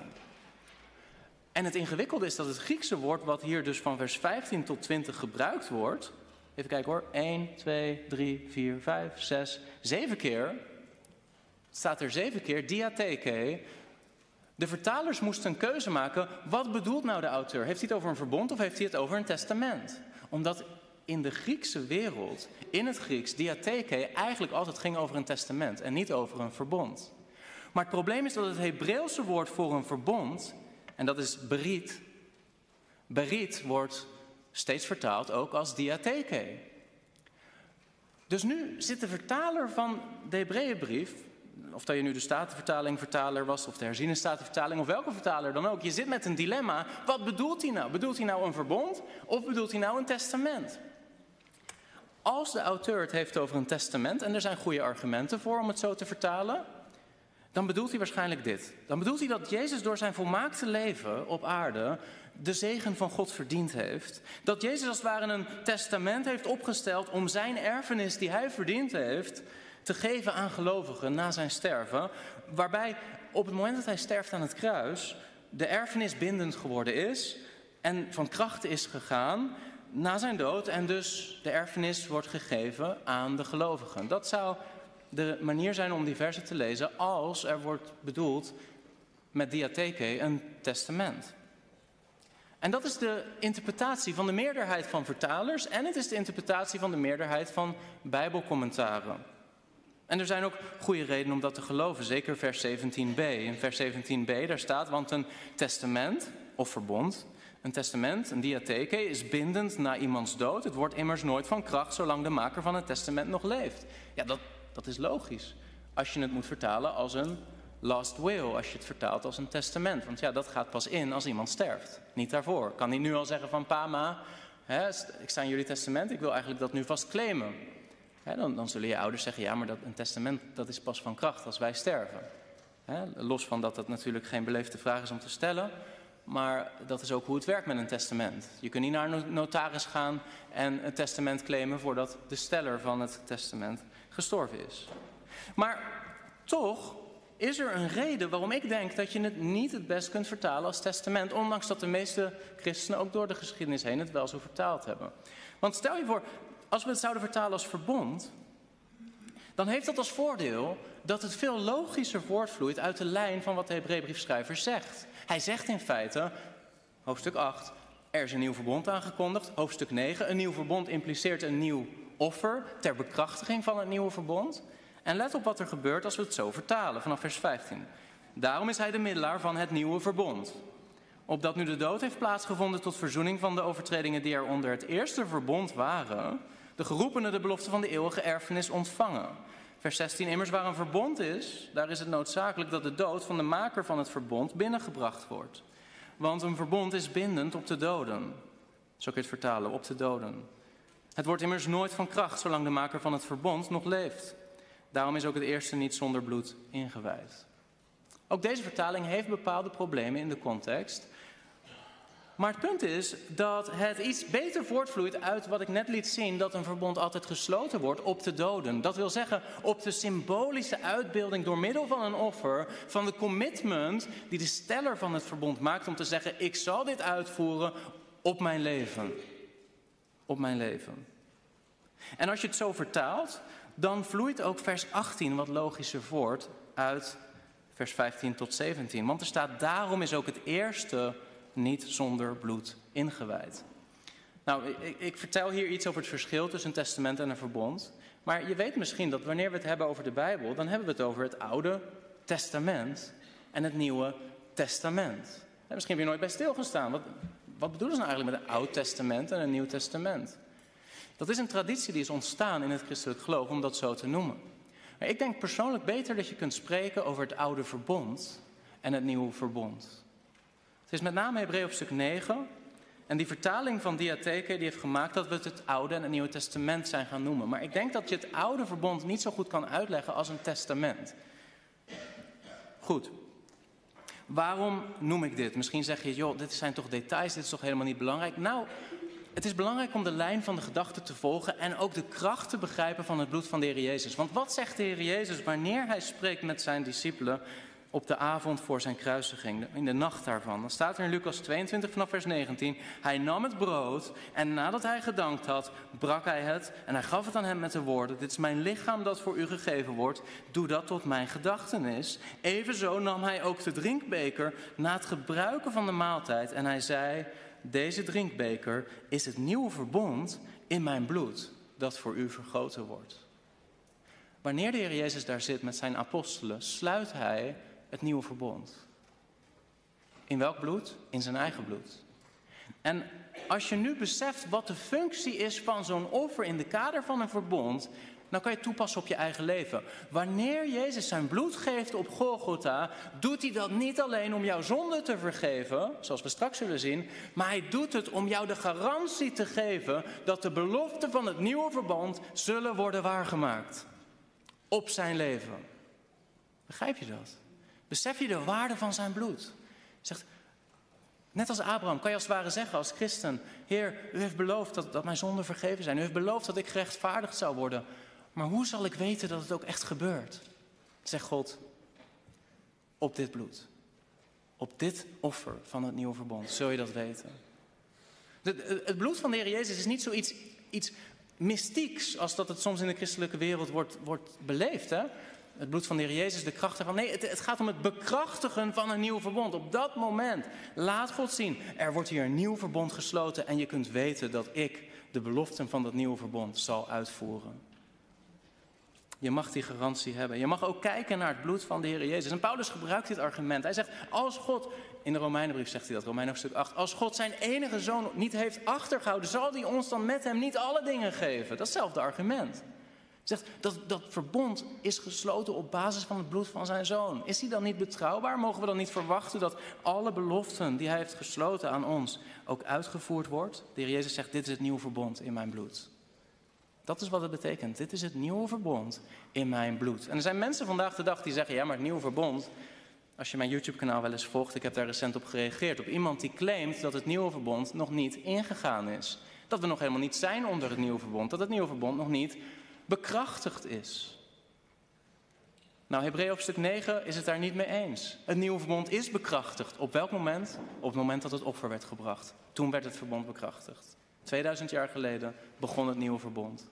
En het ingewikkelde is dat het Griekse woord wat hier dus van vers vijftien tot twintig gebruikt wordt. Even kijken hoor, één, twee, drie, vier, vijf, zes, zeven keer. Het staat er zeven keer, diatheke. De vertalers moesten een keuze maken. Wat bedoelt nou de auteur? Heeft hij het over een verbond of heeft hij het over een testament? Omdat in de Griekse wereld, in het Grieks, diatheke eigenlijk altijd ging over een testament en niet over een verbond. Maar het probleem is dat het Hebreeuwse woord voor een verbond, en dat is berit, berit wordt steeds vertaald ook als diatheke. Dus nu zit de vertaler van de Hebreeënbrief, of dat je nu de Statenvertaling vertaler was, of de herziene Statenvertaling, of welke vertaler dan ook. Je zit met een dilemma. Wat bedoelt hij nou? Bedoelt hij nou een verbond of bedoelt hij nou een testament? Als de auteur het heeft over een testament, en er zijn goede argumenten voor om het zo te vertalen, dan bedoelt hij waarschijnlijk dit. Dan bedoelt hij dat Jezus door zijn volmaakte leven op aarde de zegen van God verdiend heeft. Dat Jezus als het ware een testament heeft opgesteld om zijn erfenis die hij verdiend heeft te geven aan gelovigen na zijn sterven. Waarbij op het moment dat hij sterft aan het kruis de erfenis bindend geworden is en van kracht is gegaan na zijn dood. En dus de erfenis wordt gegeven aan de gelovigen. Dat zou de manier zijn om die versen te lezen als er wordt bedoeld met diatheke een testament. En dat is de interpretatie van de meerderheid van vertalers en het is de interpretatie van de meerderheid van bijbelcommentaren. En er zijn ook goede redenen om dat te geloven, zeker vers zeventien b. In vers zeventien b daar staat, want een testament of verbond, een testament, een diatheke, is bindend na iemands dood. Het wordt immers nooit van kracht zolang de maker van het testament nog leeft. Ja, dat, dat is logisch. Als je het moet vertalen als een last will, als je het vertaalt als een testament. Want ja, dat gaat pas in als iemand sterft. Niet daarvoor. Kan hij nu al zeggen van pa, ma, hè, ik sta in jullie testament, ik wil eigenlijk dat nu vast claimen. Hè, dan, dan zullen je ouders zeggen, ja, maar dat, een testament dat is pas van kracht als wij sterven. Hè, los van dat dat natuurlijk geen beleefde vraag is om te stellen. Maar dat is ook hoe het werkt met een testament. Je kunt niet naar een notaris gaan en een testament claimen voordat de steller van het testament gestorven is. Maar toch is er een reden waarom ik denk dat je het niet het best kunt vertalen als testament, ondanks dat de meeste christenen ook door de geschiedenis heen het wel zo vertaald hebben. Want stel je voor, als we het zouden vertalen als verbond, dan heeft dat als voordeel dat het veel logischer voortvloeit uit de lijn van wat de Hebreeënbriefschrijver zegt. Hij zegt in feite, hoofdstuk acht, er is een nieuw verbond aangekondigd. Hoofdstuk negen, een nieuw verbond impliceert een nieuw offer ter bekrachtiging van het nieuwe verbond. En let op wat er gebeurt als we het zo vertalen, vanaf vers vijftien. Daarom is hij de middelaar van het nieuwe verbond. Opdat nu de dood heeft plaatsgevonden tot verzoening van de overtredingen die er onder het eerste verbond waren, de geroepenen de belofte van de eeuwige erfenis ontvangen. Vers zestien, immers waar een verbond is, daar is het noodzakelijk dat de dood van de maker van het verbond binnengebracht wordt. Want een verbond is bindend op de doden. Zo kun je het vertalen, op de doden. Het wordt immers nooit van kracht zolang de maker van het verbond nog leeft. Daarom is ook het eerste niet zonder bloed ingewijd. Ook deze vertaling heeft bepaalde problemen in de context. Maar het punt is dat het iets beter voortvloeit uit wat ik net liet zien, dat een verbond altijd gesloten wordt op de doden. Dat wil zeggen op de symbolische uitbeelding door middel van een offer van de commitment die de steller van het verbond maakt om te zeggen, ik zal dit uitvoeren op mijn leven. op mijn leven. En als je het zo vertaalt, dan vloeit ook vers achttien wat logischer voort uit vers vijftien tot zeventien. Want er staat, daarom is ook het eerste niet zonder bloed ingewijd. Nou, ik, ik vertel hier iets over het verschil tussen een testament en een verbond. Maar je weet misschien dat wanneer we het hebben over de Bijbel, dan hebben we het over het Oude Testament en het Nieuwe Testament. En misschien heb je nooit bij stilgestaan. Wat, wat bedoelen ze nou eigenlijk met een Oud Testament en een Nieuw Testament? Dat is een traditie die is ontstaan in het christelijk geloof om dat zo te noemen. Maar ik denk persoonlijk beter dat je kunt spreken over het oude verbond en het nieuwe verbond. Het is met name Hebreeën hoofdstuk negen. En die vertaling van Diatheke die heeft gemaakt dat we het het Oude en het Nieuwe Testament zijn gaan noemen. Maar ik denk dat je het oude verbond niet zo goed kan uitleggen als een testament. Goed. Waarom noem ik dit? Misschien zeg je, joh, dit zijn toch details, dit is toch helemaal niet belangrijk? Nou, het is belangrijk om de lijn van de gedachte te volgen en ook de kracht te begrijpen van het bloed van de Heer Jezus. Want wat zegt de Heer Jezus wanneer hij spreekt met zijn discipelen op de avond voor zijn kruisiging, in de nacht daarvan? Dan staat er in Lucas tweeëntwintig vanaf vers negentien, hij nam het brood en nadat hij gedankt had, brak hij het en hij gaf het aan hen met de woorden, dit is mijn lichaam dat voor u gegeven wordt, doe dat tot mijn gedachtenis. Evenzo nam hij ook de drinkbeker na het gebruiken van de maaltijd en hij zei, deze drinkbeker is het nieuwe verbond in mijn bloed dat voor u vergoten wordt. Wanneer de Heer Jezus daar zit met zijn apostelen, sluit hij het nieuwe verbond. In welk bloed? In zijn eigen bloed. En als je nu beseft wat de functie is van zo'n offer in de kader van een verbond, dan kan je het toepassen op je eigen leven. Wanneer Jezus zijn bloed geeft op Golgotha, doet hij dat niet alleen om jouw zonde te vergeven, zoals we straks zullen zien, maar hij doet het om jou de garantie te geven dat de beloften van het nieuwe verbond zullen worden waargemaakt. Op zijn leven. Begrijp je dat? Besef je de waarde van zijn bloed? Je zegt, net als Abraham kan je als het ware zeggen als christen, Heer, u heeft beloofd dat, dat mijn zonden vergeven zijn. U heeft beloofd dat ik gerechtvaardigd zou worden. Maar hoe zal ik weten dat het ook echt gebeurt? Zegt God, op dit bloed. Op dit offer van het nieuwe verbond zul je dat weten. De, het bloed van de Heer Jezus is niet zoiets iets mystieks als dat het soms in de christelijke wereld wordt, wordt beleefd. Hè? Het bloed van de Heer Jezus, de kracht ervan. Nee, het, het gaat om het bekrachtigen van een nieuw verbond. Op dat moment laat God zien, er wordt hier een nieuw verbond gesloten en je kunt weten dat ik de beloften van dat nieuwe verbond zal uitvoeren. Je mag die garantie hebben. Je mag ook kijken naar het bloed van de Heer Jezus. En Paulus gebruikt dit argument. Hij zegt, als God, in de Romeinenbrief zegt hij dat, Romeinen hoofdstuk acht. Als God zijn enige zoon niet heeft achtergehouden, zal hij ons dan met hem niet alle dingen geven? Dat is hetzelfde argument. Hij zegt, dat, dat verbond is gesloten op basis van het bloed van zijn zoon. Is hij dan niet betrouwbaar? Mogen we dan niet verwachten dat alle beloften die hij heeft gesloten aan ons ook uitgevoerd wordt? De Heer Jezus zegt, dit is het nieuwe verbond in mijn bloed. Dat is wat het betekent. Dit is het nieuwe verbond in mijn bloed. En er zijn mensen vandaag de dag die zeggen, ja, maar het nieuwe verbond, als je mijn YouTube-kanaal wel eens volgt, ik heb daar recent op gereageerd, op iemand die claimt dat het nieuwe verbond nog niet ingegaan is. Dat we nog helemaal niet zijn onder het nieuwe verbond, dat het nieuwe verbond nog niet bekrachtigd is. Nou, Hebreeën hoofdstuk negen is het daar niet mee eens. Het nieuwe verbond is bekrachtigd. Op welk moment? Op het moment dat het offer werd gebracht. Toen werd het verbond bekrachtigd. tweeduizend jaar geleden begon het nieuwe verbond.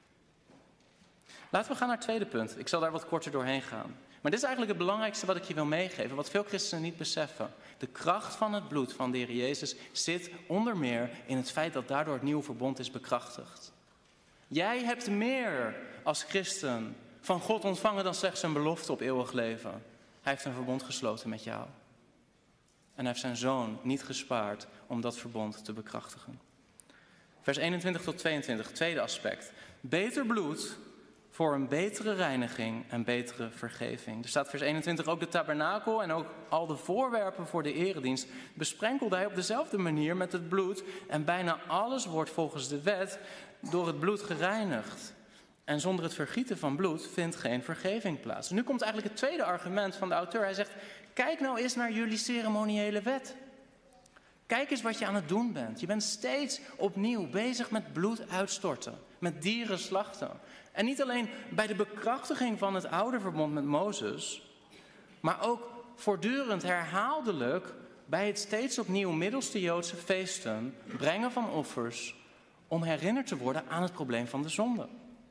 Laten we gaan naar het tweede punt. Ik zal daar wat korter doorheen gaan. Maar dit is eigenlijk het belangrijkste wat ik je wil meegeven, wat veel christenen niet beseffen. De kracht van het bloed van de Heer Jezus zit onder meer in het feit dat daardoor het nieuwe verbond is bekrachtigd. Jij hebt meer als christen van God ontvangen dan slechts een belofte op eeuwig leven. Hij heeft een verbond gesloten met jou. En hij heeft zijn zoon niet gespaard om dat verbond te bekrachtigen. Vers eenentwintig tot tweeëntwintig, tweede aspect. Beter bloed voor een betere reiniging en betere vergeving. Er staat vers eenentwintig, ook de tabernakel en ook al de voorwerpen voor de eredienst besprenkelde hij op dezelfde manier met het bloed. En bijna alles wordt volgens de wet door het bloed gereinigd. En zonder het vergieten van bloed vindt geen vergeving plaats. En nu komt eigenlijk het tweede argument van de auteur. Hij zegt, kijk nou eens naar jullie ceremoniële wet. Kijk eens wat je aan het doen bent. Je bent steeds opnieuw bezig met bloed uitstorten. Met dieren slachten. En niet alleen bij de bekrachtiging van het oude verbond met Mozes, maar ook voortdurend herhaaldelijk bij het steeds opnieuw middels de Joodse feesten brengen van offers om herinnerd te worden aan het probleem van de zonde.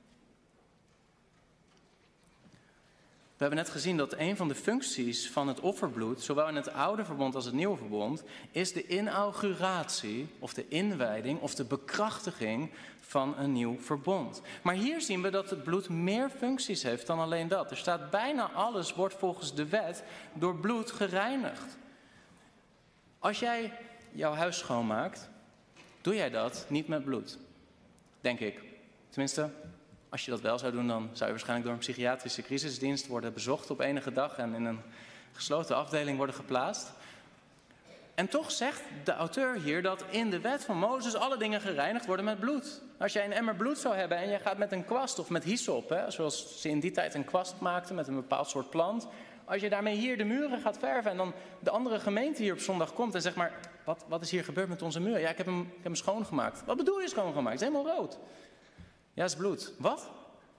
We hebben net gezien dat een van de functies van het offerbloed, zowel in het oude verbond als het nieuwe verbond, is de inauguratie of de inwijding of de bekrachtiging van een nieuw verbond. Maar hier zien we dat het bloed meer functies heeft dan alleen dat. Er staat bijna alles wordt volgens de wet door bloed gereinigd. Als jij jouw huis schoonmaakt, doe jij dat niet met bloed. Denk ik. Tenminste, als je dat wel zou doen, dan zou je waarschijnlijk door een psychiatrische crisisdienst worden bezocht op enige dag en in een gesloten afdeling worden geplaatst. En toch zegt de auteur hier dat in de wet van Mozes alle dingen gereinigd worden met bloed. Als jij een emmer bloed zou hebben en jij gaat met een kwast of met hyssop, hè, zoals ze in die tijd een kwast maakten met een bepaald soort plant. Als je daarmee hier de muren gaat verven en dan de andere gemeente hier op zondag komt en zegt maar, wat, wat is hier gebeurd met onze muur? Ja, ik heb hem, ik heb hem schoongemaakt. Wat bedoel je schoongemaakt? Het is helemaal rood. Ja, het is bloed. Wat?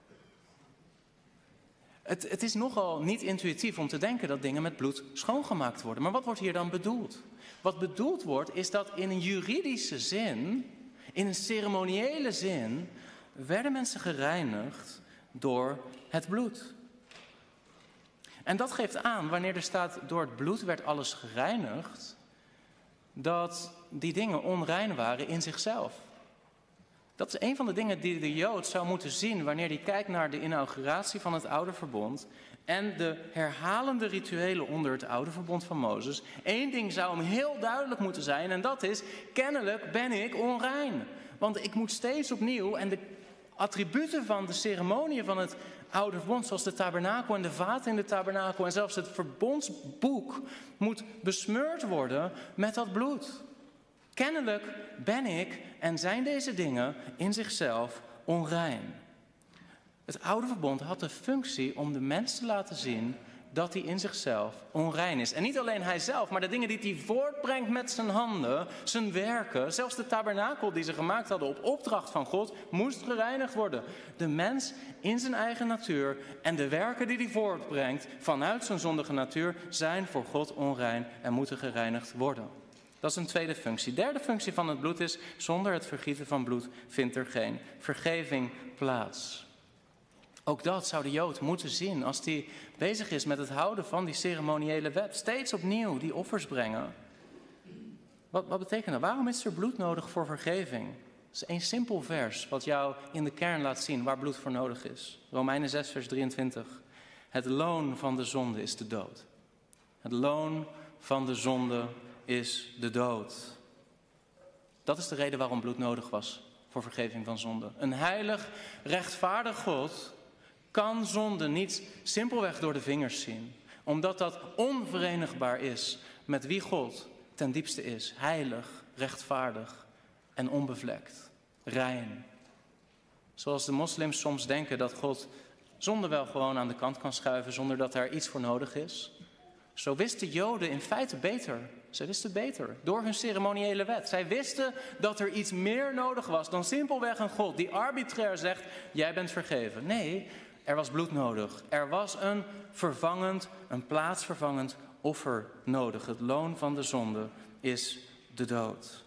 Het, het is nogal niet intuïtief om te denken dat dingen met bloed schoongemaakt worden. Maar wat wordt hier dan bedoeld? Wat bedoeld wordt is dat in een juridische zin, in een ceremoniële zin, werden mensen gereinigd door het bloed. En dat geeft aan, wanneer er staat door het bloed werd alles gereinigd, dat die dingen onrein waren in zichzelf. Dat is een van de dingen die de Jood zou moeten zien wanneer hij kijkt naar de inauguratie van het oude verbond en de herhalende rituelen onder het oude verbond van Mozes. Eén ding zou hem heel duidelijk moeten zijn en dat is, kennelijk ben ik onrein. Want ik moet steeds opnieuw, en de attributen van de ceremonie van het oude verbond, zoals de tabernakel en de vaten in de tabernakel en zelfs het verbondsboek, moet besmeurd worden met dat bloed. Kennelijk ben ik en zijn deze dingen in zichzelf onrein. Het oude verbond had de functie om de mens te laten zien dat hij in zichzelf onrein is. En niet alleen hij zelf, maar de dingen die hij voortbrengt met zijn handen, zijn werken, zelfs de tabernakel die ze gemaakt hadden op opdracht van God, moest gereinigd worden. De mens in zijn eigen natuur en de werken die hij voortbrengt vanuit zijn zondige natuur zijn voor God onrein en moeten gereinigd worden. Dat is een tweede functie. Derde functie van het bloed is, zonder het vergieten van bloed vindt er geen vergeving plaats. Ook dat zou de Jood moeten zien als hij bezig is met het houden van die ceremoniële wet. Steeds opnieuw die offers brengen. Wat, wat betekent dat? Waarom is er bloed nodig voor vergeving? Dat is een simpel vers wat jou in de kern laat zien waar bloed voor nodig is. Romeinen zes vers drieëntwintig. Het loon van de zonde is de dood. Het loon van de zonde is de dood. Dat is de reden waarom bloed nodig was voor vergeving van zonde. Een heilig, rechtvaardig God kan zonde niet simpelweg door de vingers zien, omdat dat onverenigbaar is met wie God ten diepste is. Heilig, rechtvaardig en onbevlekt, rein. Zoals de moslims soms denken dat God zonde wel gewoon aan de kant kan schuiven zonder dat daar iets voor nodig is. Zo wisten Joden in feite beter. Zij wisten beter door hun ceremoniële wet. Zij wisten dat er iets meer nodig was dan simpelweg een God die arbitrair zegt, jij bent vergeven. Nee, er was bloed nodig. Er was een vervangend, een plaatsvervangend offer nodig. Het loon van de zonde is de dood.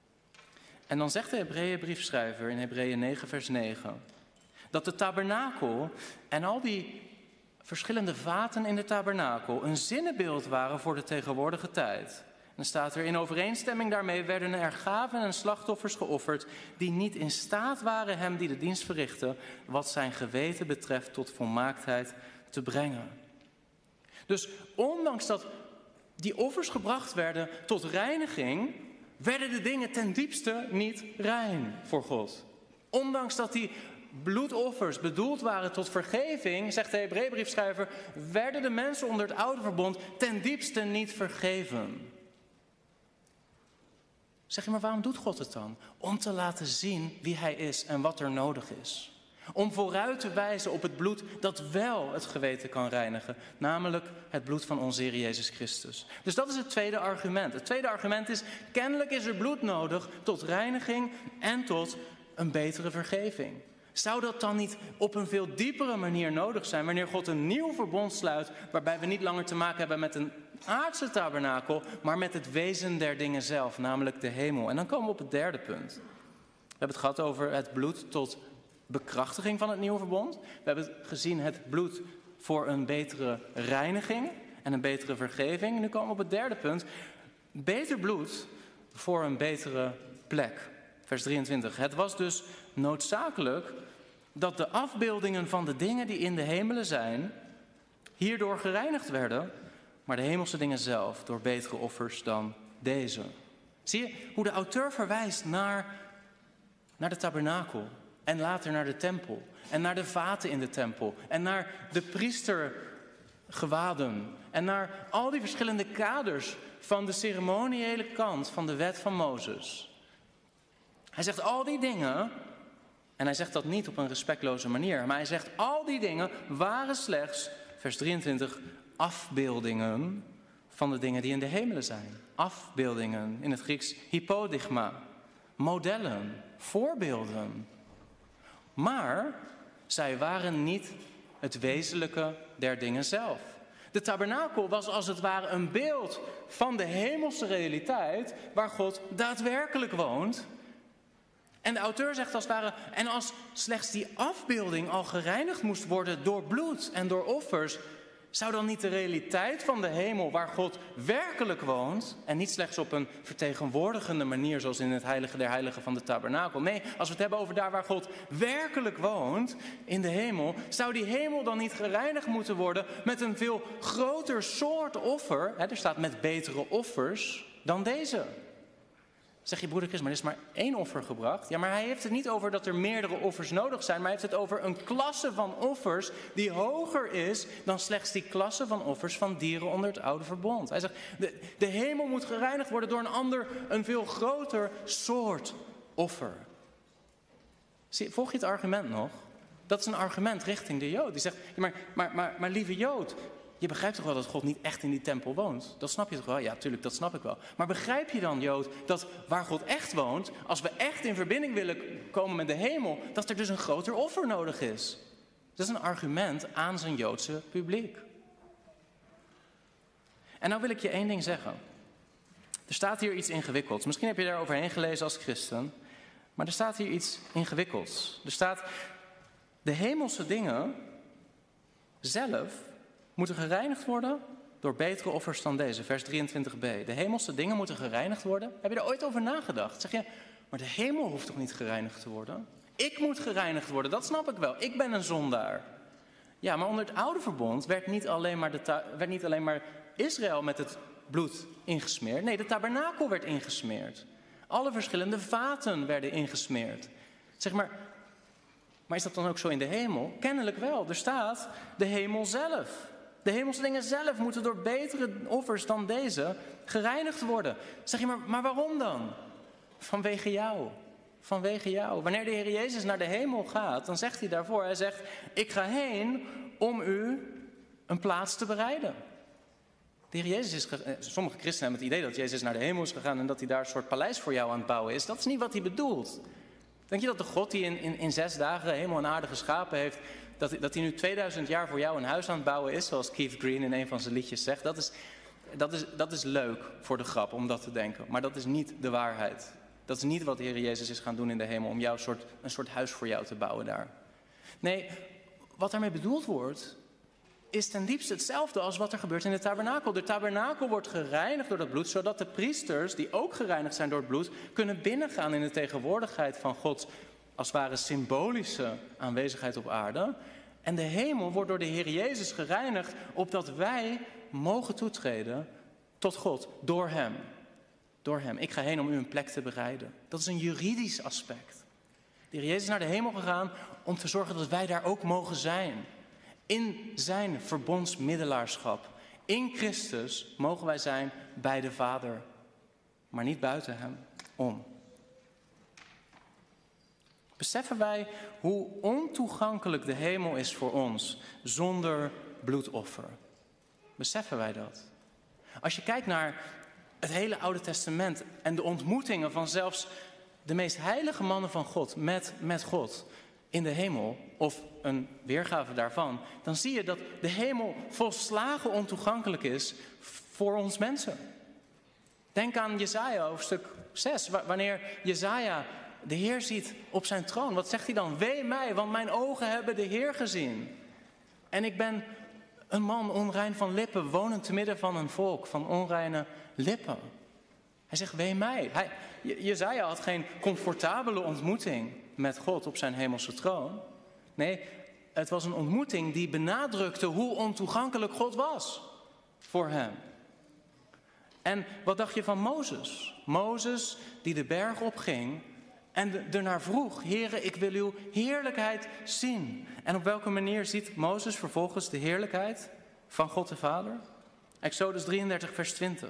En dan zegt de Hebreeënbriefschrijver in Hebreeën negen vers negen dat de tabernakel en al die verschillende vaten in de tabernakel een zinnebeeld waren voor de tegenwoordige tijd. En dan staat er, in overeenstemming daarmee werden er gaven en slachtoffers geofferd die niet in staat waren hem die de dienst verrichtte, wat zijn geweten betreft, tot volmaaktheid te brengen. Dus ondanks dat die offers gebracht werden tot reiniging, werden de dingen ten diepste niet rein voor God. Ondanks dat die bloedoffers bedoeld waren tot vergeving, zegt de Hebreeënbriefschrijver, werden de mensen onder het oude verbond ten diepste niet vergeven. Zeg je, maar waarom doet God het dan? Om te laten zien wie hij is en wat er nodig is. Om vooruit te wijzen op het bloed dat wel het geweten kan reinigen. Namelijk het bloed van onze Heer Jezus Christus. Dus dat is het tweede argument. Het tweede argument is, kennelijk is er bloed nodig tot reiniging en tot een betere vergeving. Zou dat dan niet op een veel diepere manier nodig zijn wanneer God een nieuw verbond sluit, waarbij we niet langer te maken hebben met een aardse tabernakel, maar met het wezen der dingen zelf, namelijk de hemel. En dan komen we op het derde punt. We hebben het gehad over het bloed tot bekrachtiging van het nieuwe verbond. We hebben gezien het bloed voor een betere reiniging en een betere vergeving. Nu komen we op het derde punt. Beter bloed voor een betere plek. Vers drieëntwintig. Het was dus noodzakelijk dat de afbeeldingen van de dingen die in de hemelen zijn, hierdoor gereinigd werden, maar de hemelse dingen zelf door betere offers dan deze. Zie je hoe de auteur verwijst naar, naar de tabernakel en later naar de tempel en naar de vaten in de tempel en naar de priestergewaden en naar al die verschillende kaders van de ceremoniële kant van de wet van Mozes. Hij zegt al die dingen, en hij zegt dat niet op een respectloze manier, maar hij zegt al die dingen waren slechts, vers drieëntwintig, afbeeldingen van de dingen die in de hemelen zijn. Afbeeldingen, in het Grieks hypodigma, modellen, voorbeelden. Maar zij waren niet het wezenlijke der dingen zelf. De tabernakel was als het ware een beeld van de hemelse realiteit waar God daadwerkelijk woont. En de auteur zegt als het ware, en als slechts die afbeelding al gereinigd moest worden door bloed en door offers, zou dan niet de realiteit van de hemel waar God werkelijk woont, en niet slechts op een vertegenwoordigende manier zoals in het heilige der heiligen van de tabernakel. Nee, als we het hebben over daar waar God werkelijk woont, in de hemel, zou die hemel dan niet gereinigd moeten worden met een veel groter soort offer, hè, er staat met betere offers, dan deze. Zeg je, broeder Chris, maar er is maar één offer gebracht. Ja, maar hij heeft het niet over dat er meerdere offers nodig zijn, maar hij heeft het over een klasse van offers die hoger is dan slechts die klasse van offers van dieren onder het oude verbond. Hij zegt, de, de hemel moet gereinigd worden door een ander, een veel groter soort offer. Zie, volg je het argument nog? Dat is een argument richting de Jood. Die zegt, ja, maar, maar, maar, maar lieve Jood, je begrijpt toch wel dat God niet echt in die tempel woont? Dat snap je toch wel? Ja, tuurlijk, dat snap ik wel. Maar begrijp je dan, Jood, dat waar God echt woont, als we echt in verbinding willen komen met de hemel, dat er dus een groter offer nodig is? Dat is een argument aan zijn Joodse publiek. En nou wil ik je één ding zeggen. Er staat hier iets ingewikkelds. Misschien heb je daar overheen gelezen als christen, maar er staat hier iets ingewikkelds. Er staat, de hemelse dingen zelf moeten gereinigd worden door betere offers dan deze. Vers drieëntwintig b. De hemelse dingen moeten gereinigd worden. Heb je er ooit over nagedacht? Zeg je, maar de hemel hoeft toch niet gereinigd te worden? Ik moet gereinigd worden, dat snap ik wel. Ik ben een zondaar. Ja, maar onder het oude verbond werd niet alleen maar, de ta- werd niet alleen maar Israël met het bloed ingesmeerd. Nee, de tabernakel werd ingesmeerd. Alle verschillende vaten werden ingesmeerd. Zeg maar, maar is dat dan ook zo in de hemel? Kennelijk wel. Er staat de hemel zelf. De hemelse dingen zelf moeten door betere offers dan deze gereinigd worden. Zeg je, maar, maar waarom dan? Vanwege jou. Vanwege jou. Wanneer de Heer Jezus naar de hemel gaat, dan zegt hij daarvoor, hij zegt, ik ga heen om u een plaats te bereiden. De Heer Jezus is, ge- sommige christenen hebben het idee dat Jezus naar de hemel is gegaan en dat hij daar een soort paleis voor jou aan het bouwen is. Dat is niet wat hij bedoelt. Denk je dat de God die in, in, in zes dagen hemel en aarde geschapen heeft, dat, dat hij nu tweeduizend jaar voor jou een huis aan het bouwen is, zoals Keith Green in een van zijn liedjes zegt? Dat is, dat is, dat is leuk voor de grap om dat te denken, maar dat is niet de waarheid. Dat is niet wat de Heer Jezus is gaan doen in de hemel, om jou een soort, een soort huis voor jou te bouwen daar. Nee, wat daarmee bedoeld wordt, is ten diepste hetzelfde als wat er gebeurt in de tabernakel. De tabernakel wordt gereinigd door dat bloed, zodat de priesters, die ook gereinigd zijn door het bloed, kunnen binnengaan in de tegenwoordigheid van Gods, als het ware symbolische aanwezigheid op aarde. En de hemel wordt door de Heer Jezus gereinigd, opdat wij mogen toetreden tot God, door Hem. Door Hem. Ik ga heen om u een plek te bereiden. Dat is een juridisch aspect. De Heer Jezus is naar de hemel gegaan om te zorgen dat wij daar ook mogen zijn. In zijn verbondsmiddelaarschap. In Christus mogen wij zijn bij de Vader. Maar niet buiten Hem om. Beseffen wij hoe ontoegankelijk de hemel is voor ons zonder bloedoffer? Beseffen wij dat? Als je kijkt naar het hele Oude Testament en de ontmoetingen van zelfs de meest heilige mannen van God met, met God in de hemel, of een weergave daarvan, dan zie je dat de hemel volslagen ontoegankelijk is voor ons mensen. Denk aan Jesaja, hoofdstuk zes, wanneer Jesaja de Heer ziet op zijn troon. Wat zegt hij dan? Wee mij, want mijn ogen hebben de Heer gezien. En ik ben een man onrein van lippen, wonend te midden van een volk van onreine lippen. Hij zegt, wee mij. Hij, Jesaja had geen comfortabele ontmoeting met God op zijn hemelse troon. Nee, het was een ontmoeting die benadrukte hoe ontoegankelijk God was voor hem. En wat dacht je van Mozes? Mozes die de berg opging en ernaar vroeg, Heere, ik wil uw heerlijkheid zien. En op welke manier ziet Mozes vervolgens de heerlijkheid van God de Vader? Exodus drieëndertig, vers twintig.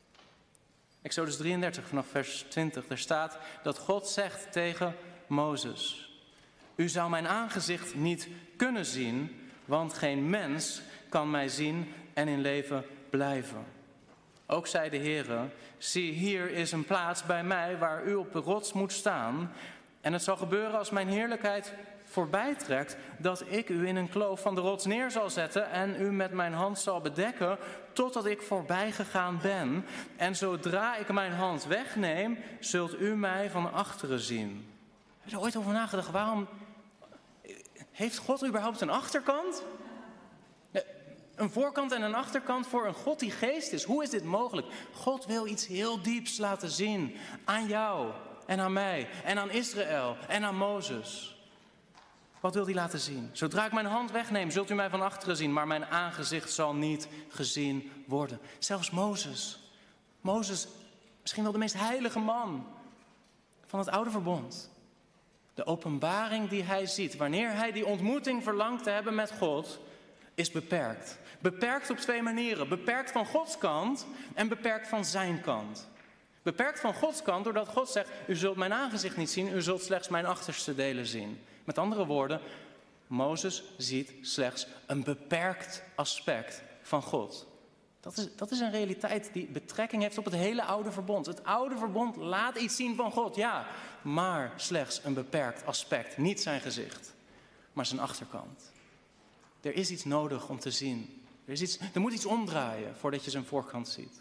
Exodus drieëndertig, vanaf vers twintig. Daar staat dat God zegt tegen Mozes: u zou mijn aangezicht niet kunnen zien, want geen mens kan mij zien en in leven blijven. Ook zei de Heere, zie, hier is een plaats bij mij waar u op de rots moet staan. En het zal gebeuren als mijn heerlijkheid voorbij trekt, dat ik u in een kloof van de rots neer zal zetten en u met mijn hand zal bedekken, totdat ik voorbij gegaan ben. En zodra ik mijn hand wegneem, zult u mij van achteren zien. Heb je er ooit over nagedacht, waarom heeft God überhaupt een achterkant? Een voorkant en een achterkant voor een God die geest is. Hoe is dit mogelijk? God wil iets heel dieps laten zien aan jou en aan mij en aan Israël en aan Mozes. Wat wil hij laten zien? Zodra ik mijn hand wegneem, zult u mij van achteren zien, maar mijn aangezicht zal niet gezien worden. Zelfs Mozes. Mozes, misschien wel de meest heilige man van het oude verbond. De openbaring die hij ziet, wanneer hij die ontmoeting verlangt te hebben met God, is beperkt. Beperkt op twee manieren. Beperkt van Gods kant en beperkt van zijn kant. Beperkt van Gods kant doordat God zegt, u zult mijn aangezicht niet zien, u zult slechts mijn achterste delen zien. Met andere woorden, Mozes ziet slechts een beperkt aspect van God. Dat is, dat is een realiteit die betrekking heeft op het hele oude verbond. Het oude verbond laat iets zien van God, ja, maar slechts een beperkt aspect. Niet zijn gezicht, maar zijn achterkant. Er is iets nodig om te zien. Er, is iets, er moet iets omdraaien voordat je zijn voorkant ziet.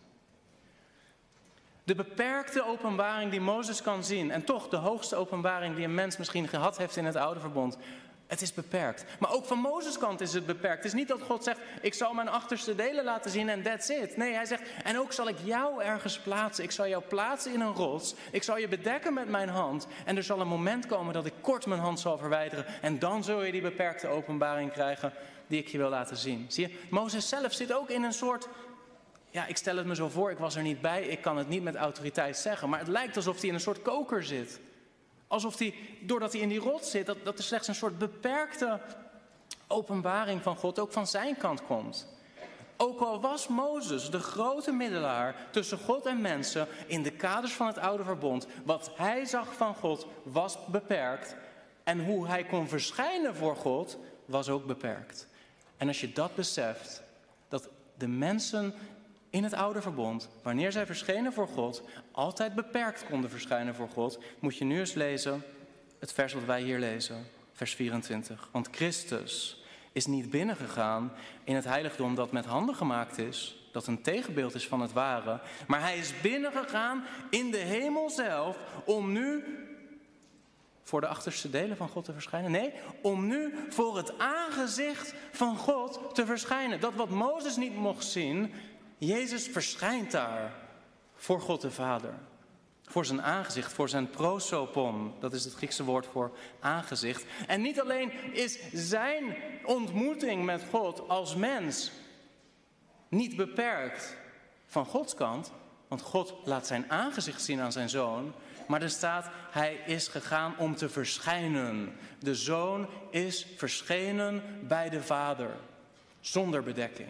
De beperkte openbaring die Mozes kan zien, en toch de hoogste openbaring die een mens misschien gehad heeft in het oude verbond, het is beperkt. Maar ook van Mozes' kant is het beperkt. Het is niet dat God zegt, ik zal mijn achterste delen laten zien en that's it. Nee, hij zegt, en ook zal ik jou ergens plaatsen. Ik zal jou plaatsen in een rots. Ik zal je bedekken met mijn hand. En er zal een moment komen dat ik kort mijn hand zal verwijderen. En dan zul je die beperkte openbaring krijgen die ik je wil laten zien. Zie je, Mozes zelf zit ook in een soort, ja, ik stel het me zo voor, ik was er niet bij, ik kan het niet met autoriteit zeggen. Maar het lijkt alsof hij in een soort koker zit. Alsof hij, doordat hij in die rots zit, dat, dat er slechts een soort beperkte openbaring van God ook van zijn kant komt. Ook al was Mozes de grote middelaar tussen God en mensen in de kaders van het oude verbond, wat hij zag van God was beperkt. En hoe hij kon verschijnen voor God was ook beperkt. En als je dat beseft, dat de mensen in het oude verbond, wanneer zij verschenen voor God, altijd beperkt konden verschijnen voor God, moet je nu eens lezen het vers wat wij hier lezen, vers vierentwintig. Want Christus is niet binnengegaan in het heiligdom dat met handen gemaakt is, dat een tegenbeeld is van het ware, maar hij is binnengegaan in de hemel zelf om nu voor de achterste delen van God te verschijnen. Nee, om nu voor het aangezicht van God te verschijnen. Dat wat Mozes niet mocht zien, Jezus verschijnt daar voor God de Vader. Voor zijn aangezicht, voor zijn prosopon. Dat is het Griekse woord voor aangezicht. En niet alleen is zijn ontmoeting met God als mens niet beperkt van Gods kant, want God laat zijn aangezicht zien aan zijn zoon. Maar er staat, hij is gegaan om te verschijnen. De zoon is verschenen bij de Vader, zonder bedekking.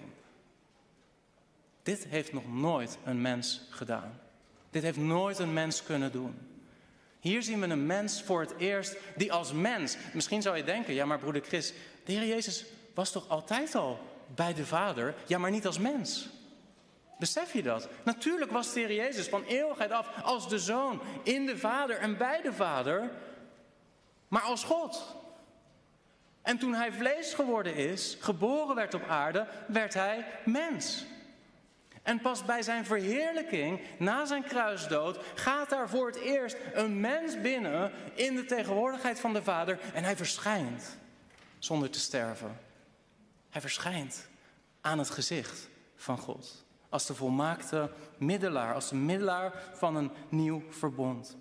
Dit heeft nog nooit een mens gedaan. Dit heeft nooit een mens kunnen doen. Hier zien we een mens voor het eerst die als mens, misschien zou je denken, ja maar broeder Chris, de Heer Jezus was toch altijd al bij de Vader, ja maar niet als mens. Besef je dat? Natuurlijk was de Heer Jezus van eeuwigheid af als de Zoon in de Vader en bij de Vader, maar als God. En toen hij vlees geworden is, geboren werd op aarde, werd hij mens. En pas bij zijn verheerlijking, na zijn kruisdood, gaat daar voor het eerst een mens binnen in de tegenwoordigheid van de Vader. En hij verschijnt zonder te sterven. Hij verschijnt aan het gezicht van God. Als de volmaakte middelaar, als de middelaar van een nieuw verbond.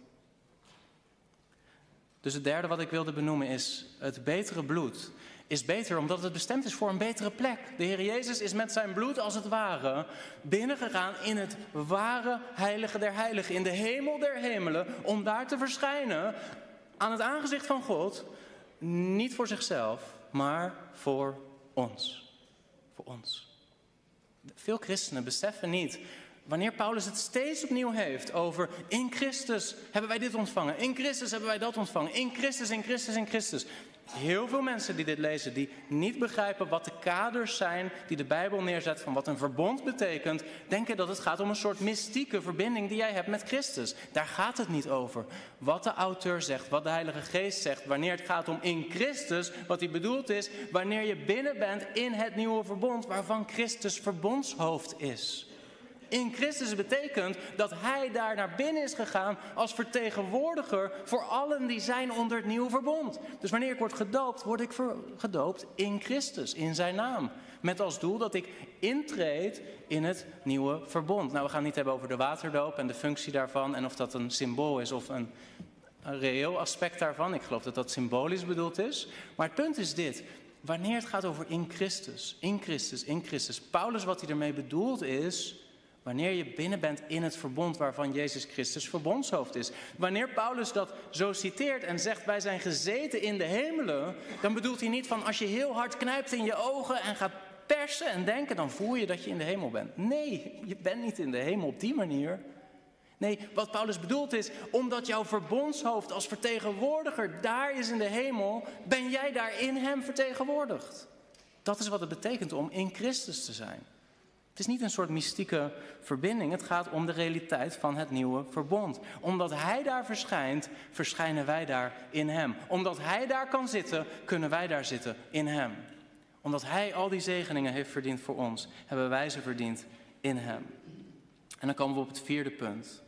Dus het derde wat ik wilde benoemen is het betere bloed. Is beter omdat het bestemd is voor een betere plek. De Heer Jezus is met zijn bloed als het ware binnengegaan in het ware heilige der heiligen. In de hemel der hemelen. Om daar te verschijnen aan het aangezicht van God. Niet voor zichzelf, maar voor ons. Voor ons. Veel christenen beseffen niet, wanneer Paulus het steeds opnieuw heeft over in Christus hebben wij dit ontvangen. In Christus hebben wij dat ontvangen. In Christus, in Christus, in Christus. Heel veel mensen die dit lezen, die niet begrijpen wat de kaders zijn die de Bijbel neerzet van wat een verbond betekent, denken dat het gaat om een soort mystieke verbinding die jij hebt met Christus. Daar gaat het niet over. Wat de auteur zegt, wat de Heilige Geest zegt, wanneer het gaat om in Christus, wat hij bedoelt is, wanneer je binnen bent in het nieuwe verbond waarvan Christus verbondshoofd is. In Christus betekent dat hij daar naar binnen is gegaan als vertegenwoordiger voor allen die zijn onder het nieuwe verbond. Dus wanneer ik word gedoopt, word ik gedoopt in Christus, in zijn naam. Met als doel dat ik intreed in het nieuwe verbond. Nou, we gaan het niet hebben over de waterdoop en de functie daarvan en of dat een symbool is of een, een reëel aspect daarvan. Ik geloof dat dat symbolisch bedoeld is. Maar het punt is dit. Wanneer het gaat over in Christus, in Christus, in Christus. Paulus, wat hij ermee bedoelt is, wanneer je binnen bent in het verbond waarvan Jezus Christus verbondshoofd is. Wanneer Paulus dat zo citeert en zegt wij zijn gezeten in de hemelen, dan bedoelt hij niet van als je heel hard knijpt in je ogen en gaat persen en denken, dan voel je dat je in de hemel bent. Nee, je bent niet in de hemel op die manier. Nee, wat Paulus bedoelt is, omdat jouw verbondshoofd als vertegenwoordiger daar is in de hemel, ben jij daar in hem vertegenwoordigd. Dat is wat het betekent om in Christus te zijn. Het is niet een soort mystieke verbinding. Het gaat om de realiteit van het nieuwe verbond. Omdat hij daar verschijnt, verschijnen wij daar in hem. Omdat hij daar kan zitten, kunnen wij daar zitten in hem. Omdat hij al die zegeningen heeft verdiend voor ons, hebben wij ze verdiend in hem. En dan komen we op het vierde punt.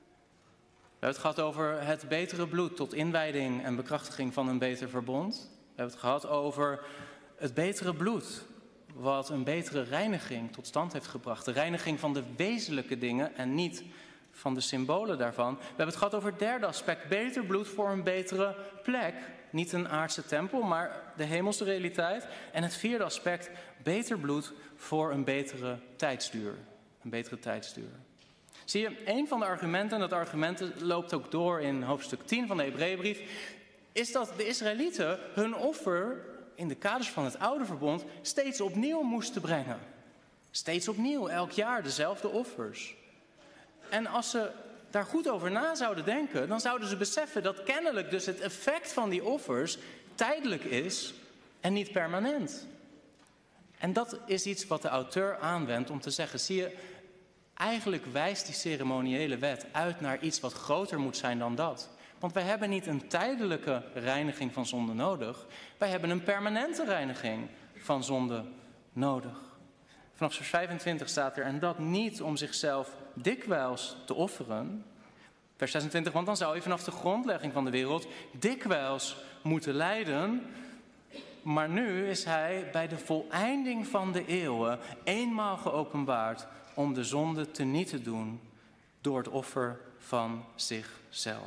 We hebben het gehad over het betere bloed tot inwijding en bekrachtiging van een beter verbond. We hebben het gehad over het betere bloed, wat een betere reiniging tot stand heeft gebracht. De reiniging van de wezenlijke dingen en niet van de symbolen daarvan. We hebben het gehad over het derde aspect. Beter bloed voor een betere plek. Niet een aardse tempel, maar de hemelse realiteit. En het vierde aspect. Beter bloed voor een betere tijdsduur. Een betere tijdsduur. Zie je, een van de argumenten, en dat argument loopt ook door in hoofdstuk tien van de Hebreeënbrief, is dat de Israëlieten hun offer in de kaders van het oude verbond steeds opnieuw moesten brengen. Steeds opnieuw, elk jaar dezelfde offers. En als ze daar goed over na zouden denken, dan zouden ze beseffen dat kennelijk dus het effect van die offers tijdelijk is en niet permanent. En dat is iets wat de auteur aanwendt om te zeggen, zie je, eigenlijk wijst die ceremoniële wet uit naar iets wat groter moet zijn dan dat. Want wij hebben niet een tijdelijke reiniging van zonde nodig. Wij hebben een permanente reiniging van zonde nodig. Vanaf vers vijfentwintig staat er, en dat niet om zichzelf dikwijls te offeren. Vers zesentwintig, want dan zou hij vanaf de grondlegging van de wereld dikwijls moeten lijden. Maar nu is hij bij de voleinding van de eeuwen eenmaal geopenbaard om de zonde teniet te doen door het offer van zichzelf.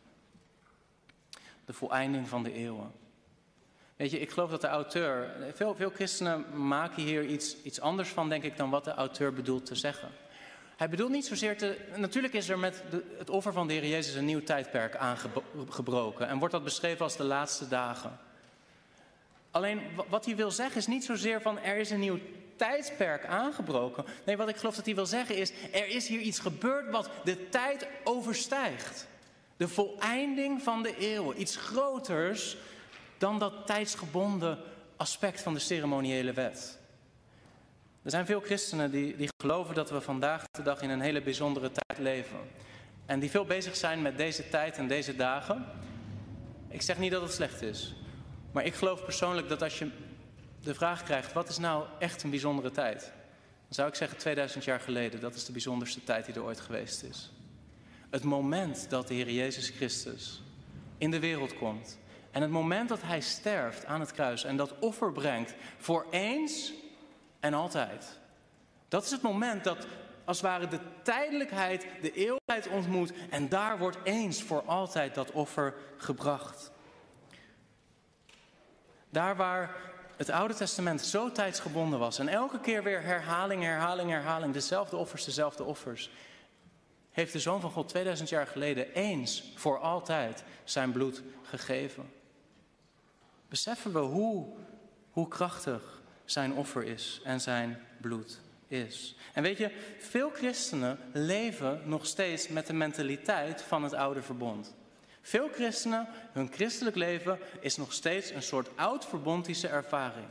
De voleinding van de eeuwen. Weet je, ik geloof dat de auteur, veel, veel christenen maken hier iets, iets anders van, denk ik, dan wat de auteur bedoelt te zeggen. Hij bedoelt niet zozeer te, natuurlijk is er met de, het offer van de Heer Jezus een nieuw tijdperk aangebroken en wordt dat beschreven als de laatste dagen. Alleen wat hij wil zeggen is niet zozeer van er is een nieuw tijdperk aangebroken. Nee, wat ik geloof dat hij wil zeggen is, er is hier iets gebeurd wat de tijd overstijgt. De voleinding van de eeuwen. Iets groters dan dat tijdsgebonden aspect van de ceremoniële wet. Er zijn veel christenen die, die geloven dat we vandaag de dag in een hele bijzondere tijd leven. En die veel bezig zijn met deze tijd en deze dagen. Ik zeg niet dat het slecht is. Maar ik geloof persoonlijk dat als je de vraag krijgt, wat is nou echt een bijzondere tijd? Dan zou ik zeggen tweeduizend jaar geleden. Dat is de bijzonderste tijd die er ooit geweest is. Het moment dat de Heer Jezus Christus in de wereld komt. En het moment dat hij sterft aan het kruis en dat offer brengt voor eens en altijd. Dat is het moment dat als het ware de tijdelijkheid de eeuwigheid ontmoet. En daar wordt eens voor altijd dat offer gebracht. Daar waar het Oude Testament zo tijdsgebonden was. En elke keer weer herhaling, herhaling, herhaling. Dezelfde offers, dezelfde offers. Heeft de Zoon van God tweeduizend jaar geleden eens voor altijd zijn bloed gegeven. Beseffen we hoe, hoe krachtig zijn offer is en zijn bloed is. En weet je, veel christenen leven nog steeds met de mentaliteit van het oude verbond. Veel christenen, hun christelijk leven is nog steeds een soort oud-verbondische ervaring.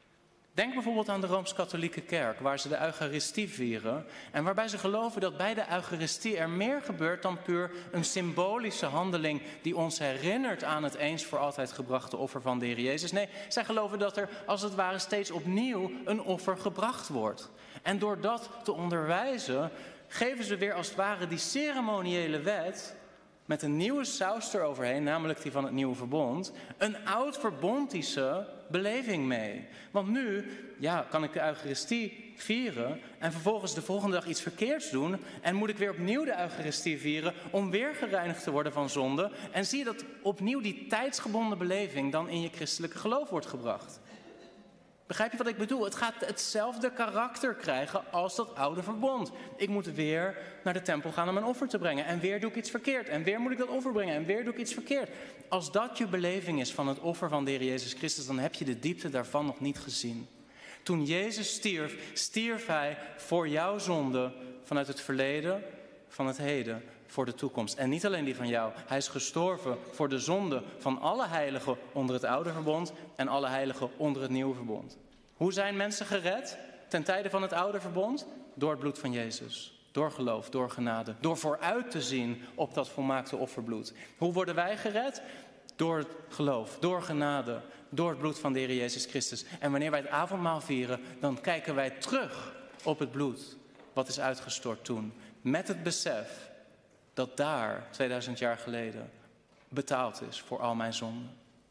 Denk bijvoorbeeld aan de Rooms-Katholieke Kerk, waar ze de Eucharistie vieren. En waarbij ze geloven dat bij de Eucharistie er meer gebeurt dan puur een symbolische handeling die ons herinnert aan het eens voor altijd gebrachte offer van de Heer Jezus. Nee, zij geloven dat er als het ware steeds opnieuw een offer gebracht wordt. En door dat te onderwijzen, geven ze weer als het ware die ceremoniële wet met een nieuwe saus eroverheen, namelijk die van het nieuwe verbond, een oud-verbondische beleving mee. Want nu ja, kan ik de Eucharistie vieren en vervolgens de volgende dag iets verkeerds doen en moet ik weer opnieuw de Eucharistie vieren om weer gereinigd te worden van zonde. En zie je dat opnieuw die tijdsgebonden beleving dan in je christelijke geloof wordt gebracht. Begrijp je wat ik bedoel? Het gaat hetzelfde karakter krijgen als dat oude verbond. Ik moet weer naar de tempel gaan om een offer te brengen. En weer doe ik iets verkeerd. En weer moet ik dat offer brengen. En weer doe ik iets verkeerd. Als dat je beleving is van het offer van de Heer Jezus Christus, dan heb je de diepte daarvan nog niet gezien. Toen Jezus stierf, stierf hij voor jouw zonde vanuit het verleden, van het heden, voor de toekomst. En niet alleen die van jou. Hij is gestorven voor de zonde van alle heiligen onder het oude verbond en alle heiligen onder het nieuwe verbond. Hoe zijn mensen gered ten tijde van het oude verbond? Door het bloed van Jezus. Door geloof, door genade. Door vooruit te zien op dat volmaakte offerbloed. Hoe worden wij gered? Door het geloof, door genade, door het bloed van de Heer Jezus Christus. En wanneer wij het avondmaal vieren, dan kijken wij terug op het bloed wat is uitgestort toen. Met het besef dat daar, tweeduizend jaar geleden, betaald is voor al mijn zonden.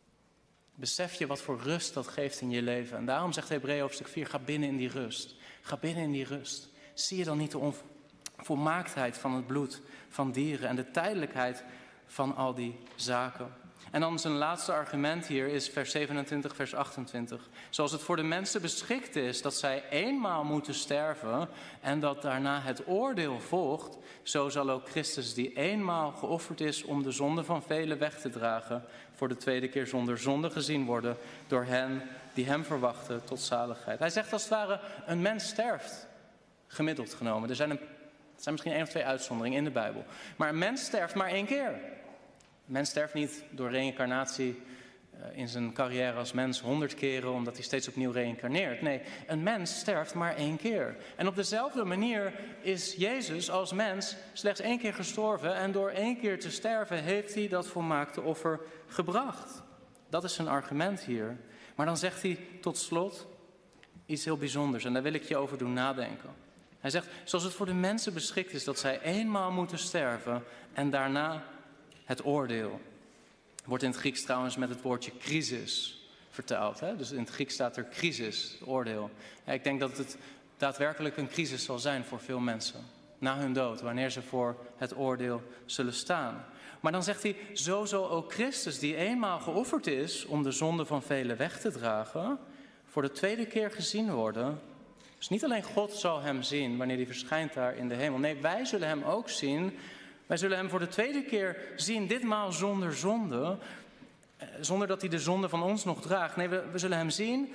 Besef je wat voor rust dat geeft in je leven. En daarom zegt Hebreeën hoofdstuk vier, ga binnen in die rust. Ga binnen in die rust. Zie je dan niet de onvolmaaktheid van het bloed van dieren en de tijdelijkheid van al die zaken? En dan zijn laatste argument hier is vers zevenentwintig, vers achtentwintig. Zoals het voor de mensen beschikt is dat zij eenmaal moeten sterven en dat daarna het oordeel volgt, zo zal ook Christus die eenmaal geofferd is om de zonde van velen weg te dragen, voor de tweede keer zonder zonde gezien worden door hen die hem verwachten tot zaligheid. Hij zegt als het ware, een mens sterft, gemiddeld genomen. Er zijn, een, er zijn misschien één of twee uitzonderingen in de Bijbel. Maar een mens sterft maar één keer. Een mens sterft niet door reïncarnatie in zijn carrière als mens honderd keren, omdat hij steeds opnieuw reïncarneert. Nee, een mens sterft maar één keer. En op dezelfde manier is Jezus als mens slechts één keer gestorven. En door één keer te sterven heeft hij dat volmaakte offer gebracht. Dat is zijn argument hier. Maar dan zegt hij tot slot iets heel bijzonders. En daar wil ik je over doen nadenken. Hij zegt, zoals het voor de mensen beschikt is dat zij eenmaal moeten sterven en daarna het oordeel. Wordt in het Grieks trouwens met het woordje crisis vertaald. Hè? Dus in het Grieks staat er crisis, oordeel. Ja, ik denk dat het daadwerkelijk een crisis zal zijn voor veel mensen. Na hun dood, wanneer ze voor het oordeel zullen staan. Maar dan zegt hij, zo zal ook Christus, die eenmaal geofferd is om de zonde van velen weg te dragen, voor de tweede keer gezien worden. Dus niet alleen God zal hem zien wanneer hij verschijnt daar in de hemel. Nee, wij zullen hem ook zien. Wij zullen hem voor de tweede keer zien, ditmaal zonder zonde. Zonder dat hij de zonde van ons nog draagt. Nee, we, we zullen hem zien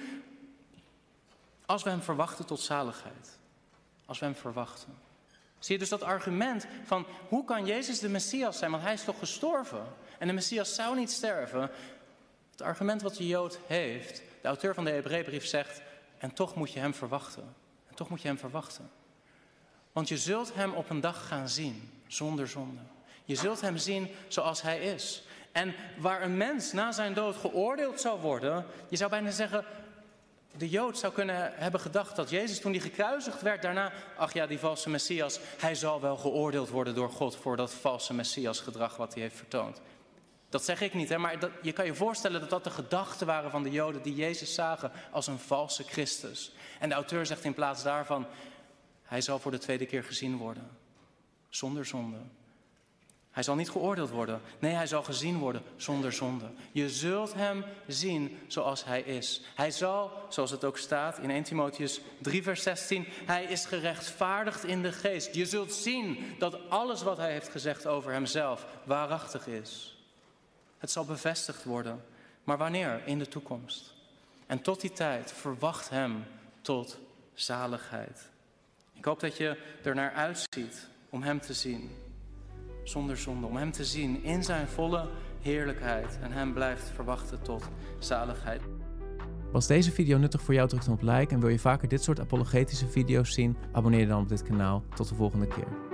als we hem verwachten tot zaligheid. Als we hem verwachten. Zie je dus dat argument van hoe kan Jezus de Messias zijn? Want hij is toch gestorven? En de Messias zou niet sterven. Het argument wat de Jood heeft, de auteur van de Hebreeënbrief zegt, en toch moet je hem verwachten. En toch moet je hem verwachten. Want je zult hem op een dag gaan zien, zonder zonde. Je zult hem zien zoals hij is. En waar een mens na zijn dood geoordeeld zou worden, je zou bijna zeggen, de Jood zou kunnen hebben gedacht dat Jezus, toen hij gekruisigd werd, daarna, ach ja, die valse Messias, hij zal wel geoordeeld worden door God voor dat valse Messias-gedrag wat hij heeft vertoond. Dat zeg ik niet, hè, maar dat, je kan je voorstellen dat dat de gedachten waren van de Joden die Jezus zagen als een valse Christus. En de auteur zegt in plaats daarvan, hij zal voor de tweede keer gezien worden, zonder zonde. Hij zal niet geoordeeld worden. Nee, hij zal gezien worden zonder zonde. Je zult hem zien zoals hij is. Hij zal, zoals het ook staat in eerste Timotheüs drie vers zestien... hij is gerechtvaardigd in de geest. Je zult zien dat alles wat hij heeft gezegd over hemzelf waarachtig is. Het zal bevestigd worden. Maar wanneer? In de toekomst. En tot die tijd verwacht hem tot zaligheid. Ik hoop dat je er naar uitziet om hem te zien. Zonder zonde, om hem te zien in zijn volle heerlijkheid en hem blijft verwachten tot zaligheid. Was deze video nuttig voor jou? Druk dan op like en wil je vaker dit soort apologetische video's zien? Abonneer je dan op dit kanaal. Tot de volgende keer.